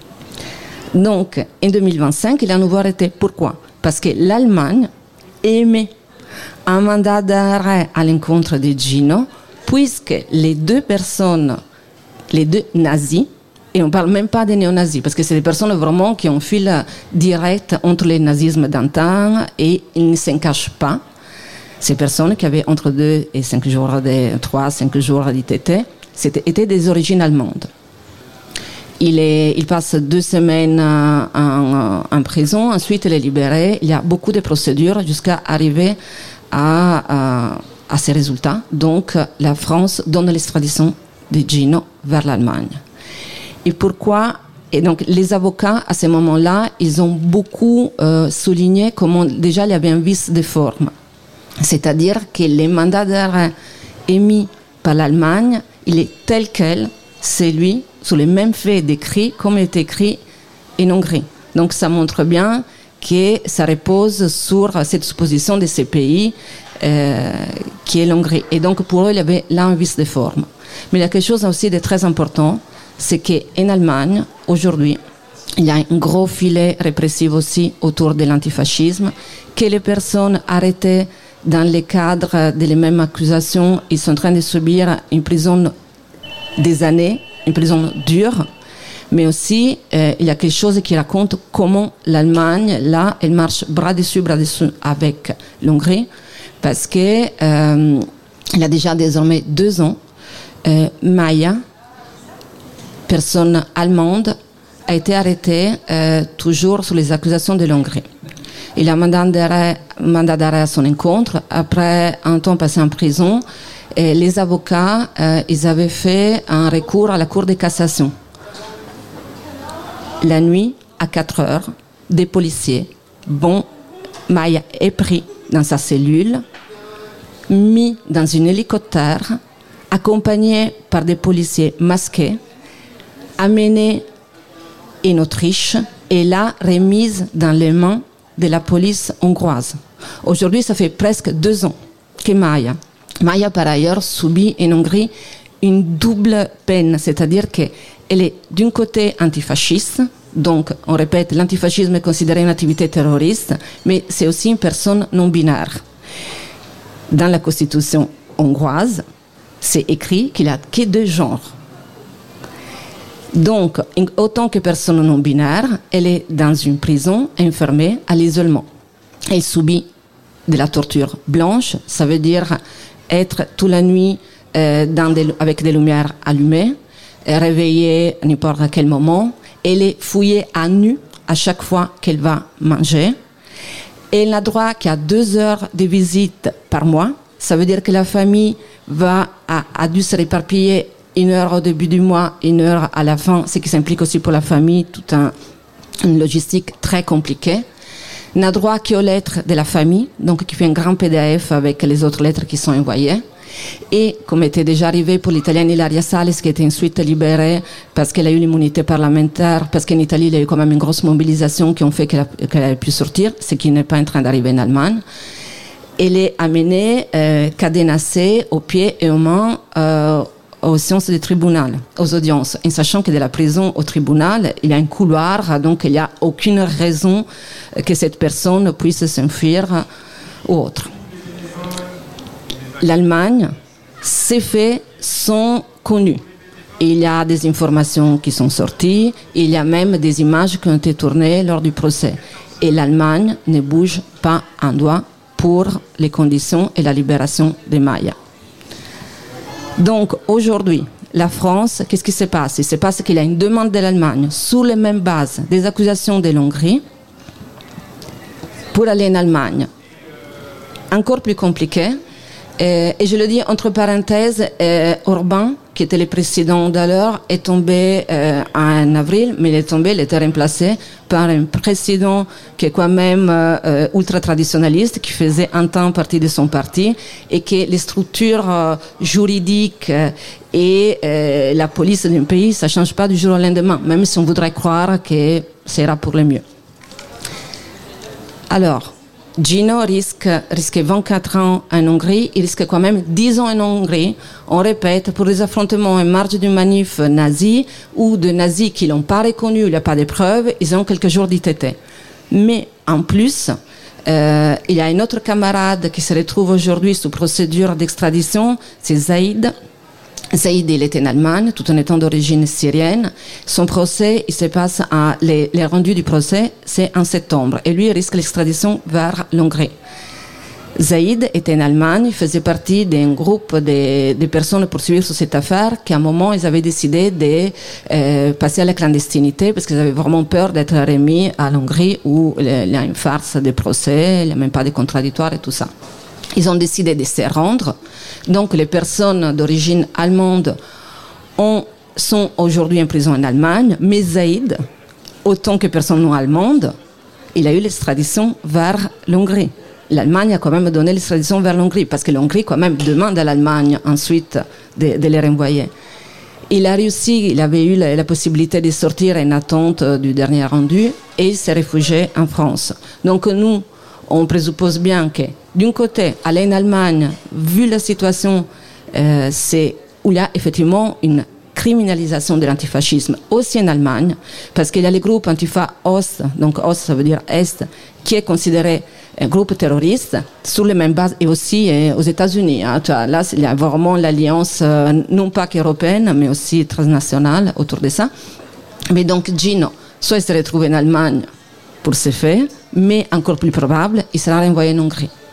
Donc, en 2025, il est à nouveau arrêté. Pourquoi ? Parce que l'Allemagne émet un mandat d'arrêt à l'encontre de Gino, puisque les 2 personnes, les 2 nazis, et on ne parle même pas des néo-nazis, parce que c'est des personnes vraiment qui ont un fil direct entre le nazisme d'antan et ils ne s'en cachent pas. Ces personnes qui avaient entre 2 et 5 jours, 3-5 jours d'ITT, étaient des origines allemandes. Il passe 2 semaines en prison, ensuite il est libéré. Il y a beaucoup de procédures jusqu'à arriver à ces résultats. Donc la France donne l'extradition de Gino vers l'Allemagne. Et pourquoi ? Et donc les avocats à ce moment-là, ils ont beaucoup souligné comment déjà il y avait un vice de forme. C'est-à-dire que les mandats d'arrêt émis par l'Allemagne, il est tel quel, c'est lui, sur les mêmes faits décrits comme il est écrit en Hongrie. Donc ça montre bien que ça repose sur cette supposition de ces pays qui est l'Hongrie. Et donc pour eux, il y avait là un vice de forme. Mais il y a quelque chose aussi de très important, c'est qu'en Allemagne, aujourd'hui, il y a un gros filet répressif aussi autour de l'antifascisme, que les personnes arrêtées dans le cadre de les mêmes accusations, ils sont en train de subir une prison des années, une prison dure, mais aussi il y a quelque chose qui raconte comment l'Allemagne, là, elle marche bras dessus avec l'Hongrie, parce que il y a déjà désormais 2 ans, Maya, personne allemande, a été arrêté toujours sous les accusations de l'Hongrie. Il a mandat d'arrêt à son encontre. Après un temps passé en prison, et les avocats ils avaient fait un recours à la Cour de cassation. La nuit, à 4 heures, des policiers, Maya est pris dans sa cellule, mis dans un hélicoptère, accompagné par des policiers masqués, amené en Autriche et là remise dans les mains de la police hongroise. Aujourd'hui, ça fait presque 2 ans que Maya, par ailleurs, subit en Hongrie une double peine, c'est-à-dire qu'elle est d'un côté antifasciste, donc on répète, l'antifascisme est considéré une activité terroriste, mais c'est aussi une personne non binaire. Dans la constitution hongroise, c'est écrit qu'il n'y a que 2 genres. Donc, autant que personne non binaire, elle est dans une prison enfermée à l'isolement. Elle subit de la torture blanche, ça veut dire être toute la nuit avec des lumières allumées, réveillée à n'importe quel moment. Elle est fouillée à nu à chaque fois qu'elle va manger. Elle n'a droit qu'à 2 heures de visite par mois. Ça veut dire que la famille a dû se réparpiller 1 heure au début du mois, 1 heure à la fin, ce qui s'implique aussi pour la famille, toute une logistique très compliquée. N'a droit qu'aux lettres de la famille, donc qui fait un grand PDF avec les autres lettres qui sont envoyées. Et comme était déjà arrivé pour l'Italienne Ilaria Salis, qui était ensuite libérée parce qu'elle a eu l'immunité parlementaire, parce qu'en Italie, il y a eu quand même une grosse mobilisation qui ont fait qu'elle a pu sortir, ce qui n'est pas en train d'arriver en Allemagne. Elle est amenée, cadenassée aux pieds et aux mains, aux séances du tribunal, aux audiences, en sachant que de la prison au tribunal, il y a un couloir, donc il n'y a aucune raison que cette personne puisse s'enfuir ou autre. L'Allemagne, ces faits sont connus. Il y a des informations qui sont sorties, il y a même des images qui ont été tournées lors du procès. Et l'Allemagne ne bouge pas un doigt pour les conditions et la libération des Maya. Donc aujourd'hui, la France, qu'est-ce qui se passe? Il se passe qu'il y a une demande de l'Allemagne sous les mêmes bases des accusations de l'Hongrie pour aller en Allemagne. Encore plus compliqué. Et je le dis entre parenthèses, Orbán, qui était le président d'alors, est tombé en avril, mais il était remplacé par un président qui est quand même ultra-traditionnaliste, qui faisait un temps partie de son parti, et que les structures juridiques et la police d'un pays, ça ne change pas du jour au lendemain, même si on voudrait croire que ça ira pour le mieux. Alors, Gino risque 24 ans en Hongrie, il risque quand même 10 ans en Hongrie. On répète, pour les affrontements en marge d'une manif nazie ou de nazis qui l'ont pas reconnu, il n'y a pas de preuves, ils ont quelques jours d'ITT. Mais en plus, il y a un autre camarade qui se retrouve aujourd'hui sous procédure d'extradition, c'est Zaïd. Zaïd, il était en Allemagne, tout en étant d'origine syrienne. Son procès, il se passe les rendus du procès, c'est en septembre. Et lui, il risque l'extradition vers l'Hongrie. Zaïd était en Allemagne, il faisait partie d'un groupe de personnes poursuivies sur cette affaire, qu'à un moment, ils avaient décidé de passer à la clandestinité parce qu'ils avaient vraiment peur d'être remis à l'Hongrie où il y a une farce de procès, il n'y a même pas de contradictoire et tout ça. Ils ont décidé de se rendre. Donc, les personnes d'origine allemande sont aujourd'hui en prison en Allemagne, mais Zaïd, autant que personne non allemande, il a eu l'extradition vers l'Hongrie. L'Allemagne a quand même donné l'extradition vers l'Hongrie, parce que l'Hongrie quand même demande à l'Allemagne ensuite de les renvoyer. Il a réussi, il avait eu la possibilité de sortir en attente du dernier rendu, et il s'est réfugié en France. Donc nous, on présuppose bien que, d'un côté, aller en Allemagne, vu la situation, c'est où il y a effectivement une criminalisation de l'antifascisme, aussi en Allemagne, parce qu'il y a les groupes Antifa-Ost, donc Ost, ça veut dire Est, qui est considéré un groupe terroriste, sur les mêmes bases, et aussi aux États-Unis. Hein. Là, il y a vraiment l'alliance, non pas qu'européenne, mais aussi transnationale autour de ça. Mais donc, Gino, soit il se retrouve en Allemagne pour ces faits, mais encore plus probable, il sera renvoyé en Hongrie.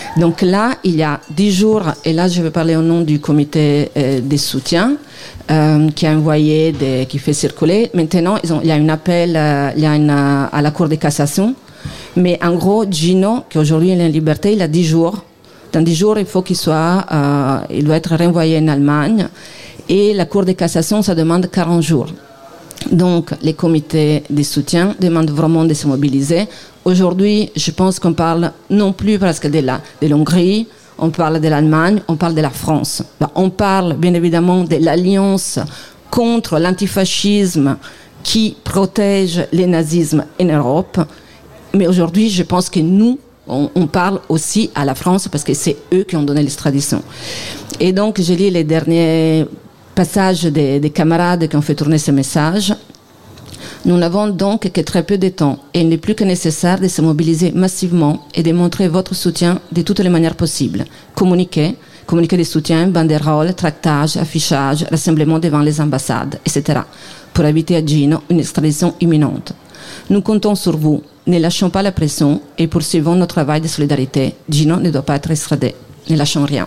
Donc là, il y a 10 jours, et là je vais parler au nom du comité de soutien qui a envoyé, qui fait circuler. Maintenant, il y a un appel à la Cour de cassation. Mais en gros, Gino, qui aujourd'hui est en liberté, il a 10 jours. Dans 10 jours, il faut il doit être renvoyé en Allemagne. Et la Cour de cassation, ça demande 40 jours. Donc, les comités de soutien demandent vraiment de se mobiliser. Aujourd'hui, je pense qu'on parle non plus presque de l'Hongrie, on parle de l'Allemagne, on parle de la France. On parle bien évidemment de l'alliance contre l'antifascisme qui protège le nazisme en Europe. Mais aujourd'hui, je pense que nous, on parle aussi à la France parce que c'est eux qui ont donné l'extradition. Et donc, je lis les derniers passages des camarades qui ont fait tourner ce message. Nous n'avons donc que très peu de temps et il n'est plus que nécessaire de se mobiliser massivement et de montrer votre soutien de toutes les manières possibles. Communiquer de soutien, banderoles, tractages, affichages, rassemblements devant les ambassades, etc. pour éviter à Gino une extradition imminente. Nous comptons sur vous. Ne lâchons pas la pression et poursuivons notre travail de solidarité. Gino ne doit pas être extradé. Ne lâchons rien.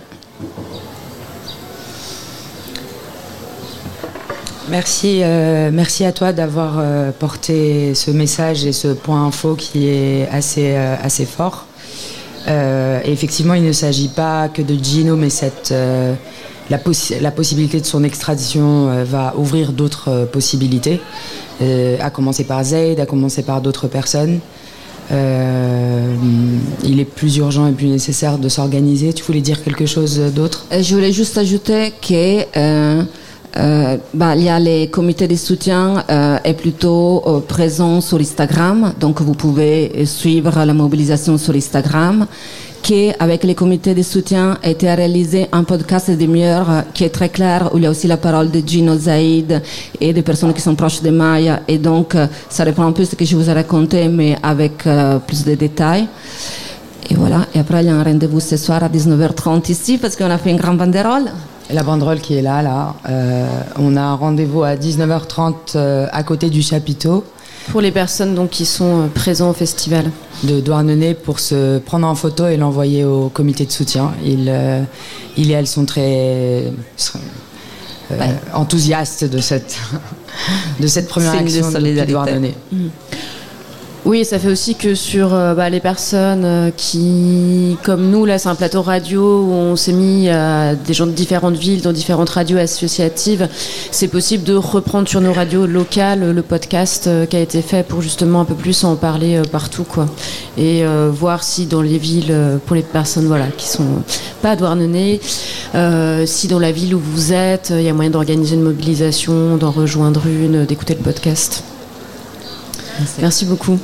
Merci à toi d'avoir porté ce message et ce point info qui est assez fort. Et effectivement, il ne s'agit pas que de Gino, mais la possibilité de son extradition va ouvrir d'autres possibilités, à commencer par Zaid, à commencer par d'autres personnes. Il est plus urgent et plus nécessaire de s'organiser. Tu voulais dire quelque chose d'autre ? Je voulais juste ajouter que il y a les comités de soutien est plutôt présent sur Instagram, donc vous pouvez suivre la mobilisation sur Instagram. Qu'avec les comités de soutien a été réalisé un podcast de demi-heure qui est très clair, où il y a aussi la parole de Gino, Zaid et des personnes qui sont proches de Maya, et donc ça reprend un peu ce que je vous ai raconté, mais avec plus de détails. Et voilà, et après il y a un rendez-vous ce soir à 19h30 ici, parce qu'on a fait une grande banderole. La banderole qui est là. On a un rendez-vous à 19h30 à côté du chapiteau. Pour les personnes donc, qui sont présentes au festival. De Douarnenez pour se prendre en photo et l'envoyer au comité de soutien. Il et elles sont très enthousiastes de cette première action de Douarnenez. Oui, ça fait aussi que sur les personnes qui, comme nous, là c'est un plateau radio où on s'est mis à des gens de différentes villes, dans différentes radios associatives, c'est possible de reprendre sur nos radios locales le podcast qui a été fait pour justement un peu plus en parler partout, quoi. Et voir si dans les villes, pour les personnes qui sont pas à Douarnenez, si dans la ville où vous êtes, il y a moyen d'organiser une mobilisation, d'en rejoindre une, d'écouter le podcast. Merci beaucoup.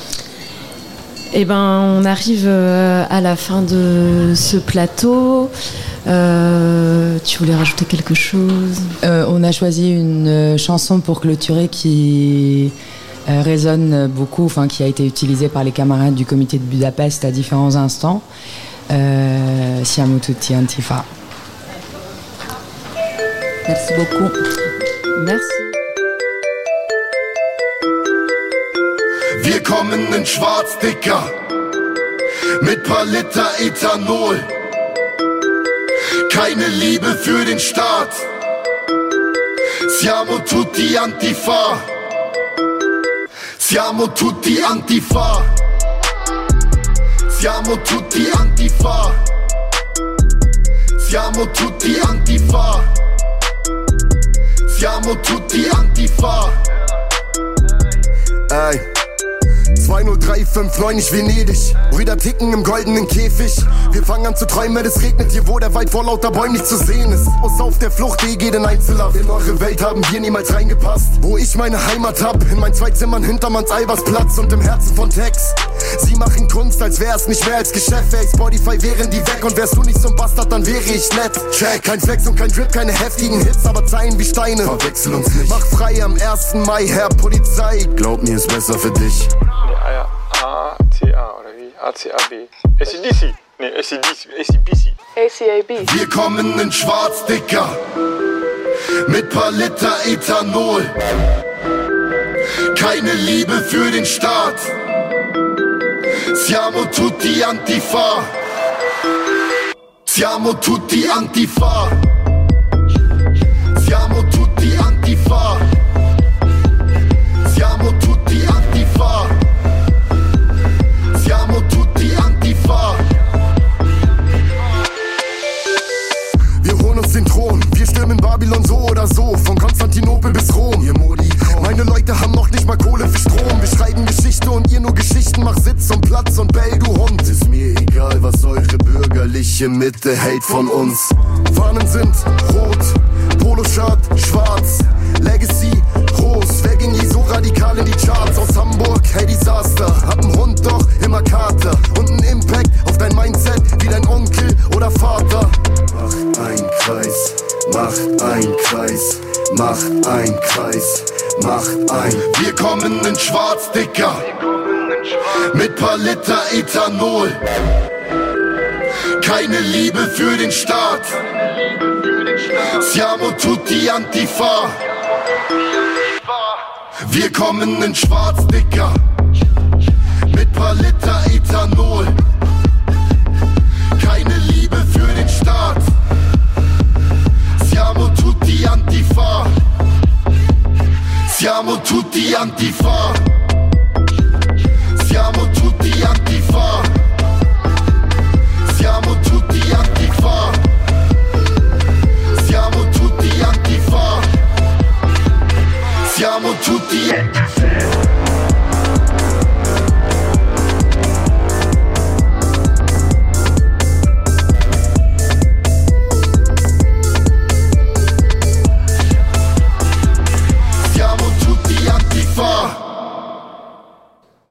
On arrive à la fin de ce plateau. Tu voulais rajouter quelque chose ? On a choisi une chanson pour clôturer qui résonne beaucoup, qui a été utilisée par les camarades du comité de Budapest à différents instants. Siamo tutti Antifa. Merci beaucoup. Merci. Wir kommen in schwarz, Dicker, mit paar Liter Ethanol. Keine Liebe für den Staat. Siamo tutti Antifa. Siamo tutti Antifa. Siamo tutti Antifa. Siamo tutti Antifa. Siamo tutti Antifa. Ey. 20359, nicht Venedig. Brüder ticken im goldenen Käfig. Wir fangen an zu träumen, es regnet hier, wo der Wald vor lauter Bäumen nicht zu sehen ist. Uns auf der Flucht, jeden Einzelhaft. In eure Welt haben wir niemals reingepasst. Wo ich meine Heimat hab, in meinen 2 Zimmern hinterm Hans-Albers-Platz und im Herzen von Tex. Sie machen Kunst, als wär's nicht mehr als Geschäft. Ey, Spotify wären die weg und wärst du nicht so ein Bastard, dann wäre ich nett. Check, kein Flex und kein Drip, keine heftigen Hits, aber Zeilen wie Steine. Verwechsel uns nicht. Mach frei am 1. Mai, Herr Polizei. Glaub mir, ist besser für dich. ACA oder wie? ACAB. ACDC. Nee, ACBC. ACAB. Wir kommen in schwarz, Dicker, mit paar Liter Ethanol. Keine Liebe für den Staat. Siamo tutti Antifa. Siamo tutti Antifa. Siamo tutti Antifa. Siamo tutti Antifa. Siamo tutti Antifa. Wir holen uns den Thron, wir stürmen Babylon so oder so, von Konstantinopel bis Rom. Meine Leute haben noch nicht mal Kohle für Strom. Wir schreiben Geschichte und ihr nur Geschichten. Mach Sitz und Platz und bell, du Hund. Ist mir egal, was eure bürgerliche Mitte hält von uns. Fahnen sind rot, Poloshirt schwarz, Legacy groß. Wer ging je so radikal in die Charts? Aus Hamburg, hey Desaster. Hab einen Hund, doch immer Kater. Und einen Impact auf dein Mindset wie dein Onkel oder Vater. Macht ein Kreis, macht ein Kreis, macht ein Kreis, macht ein. Wir kommen in schwarz, Dicker, mit paar Liter Ethanol. Keine Liebe für den Staat. Siamo tutti Antifa. Wir kommen in schwarz, Dicker.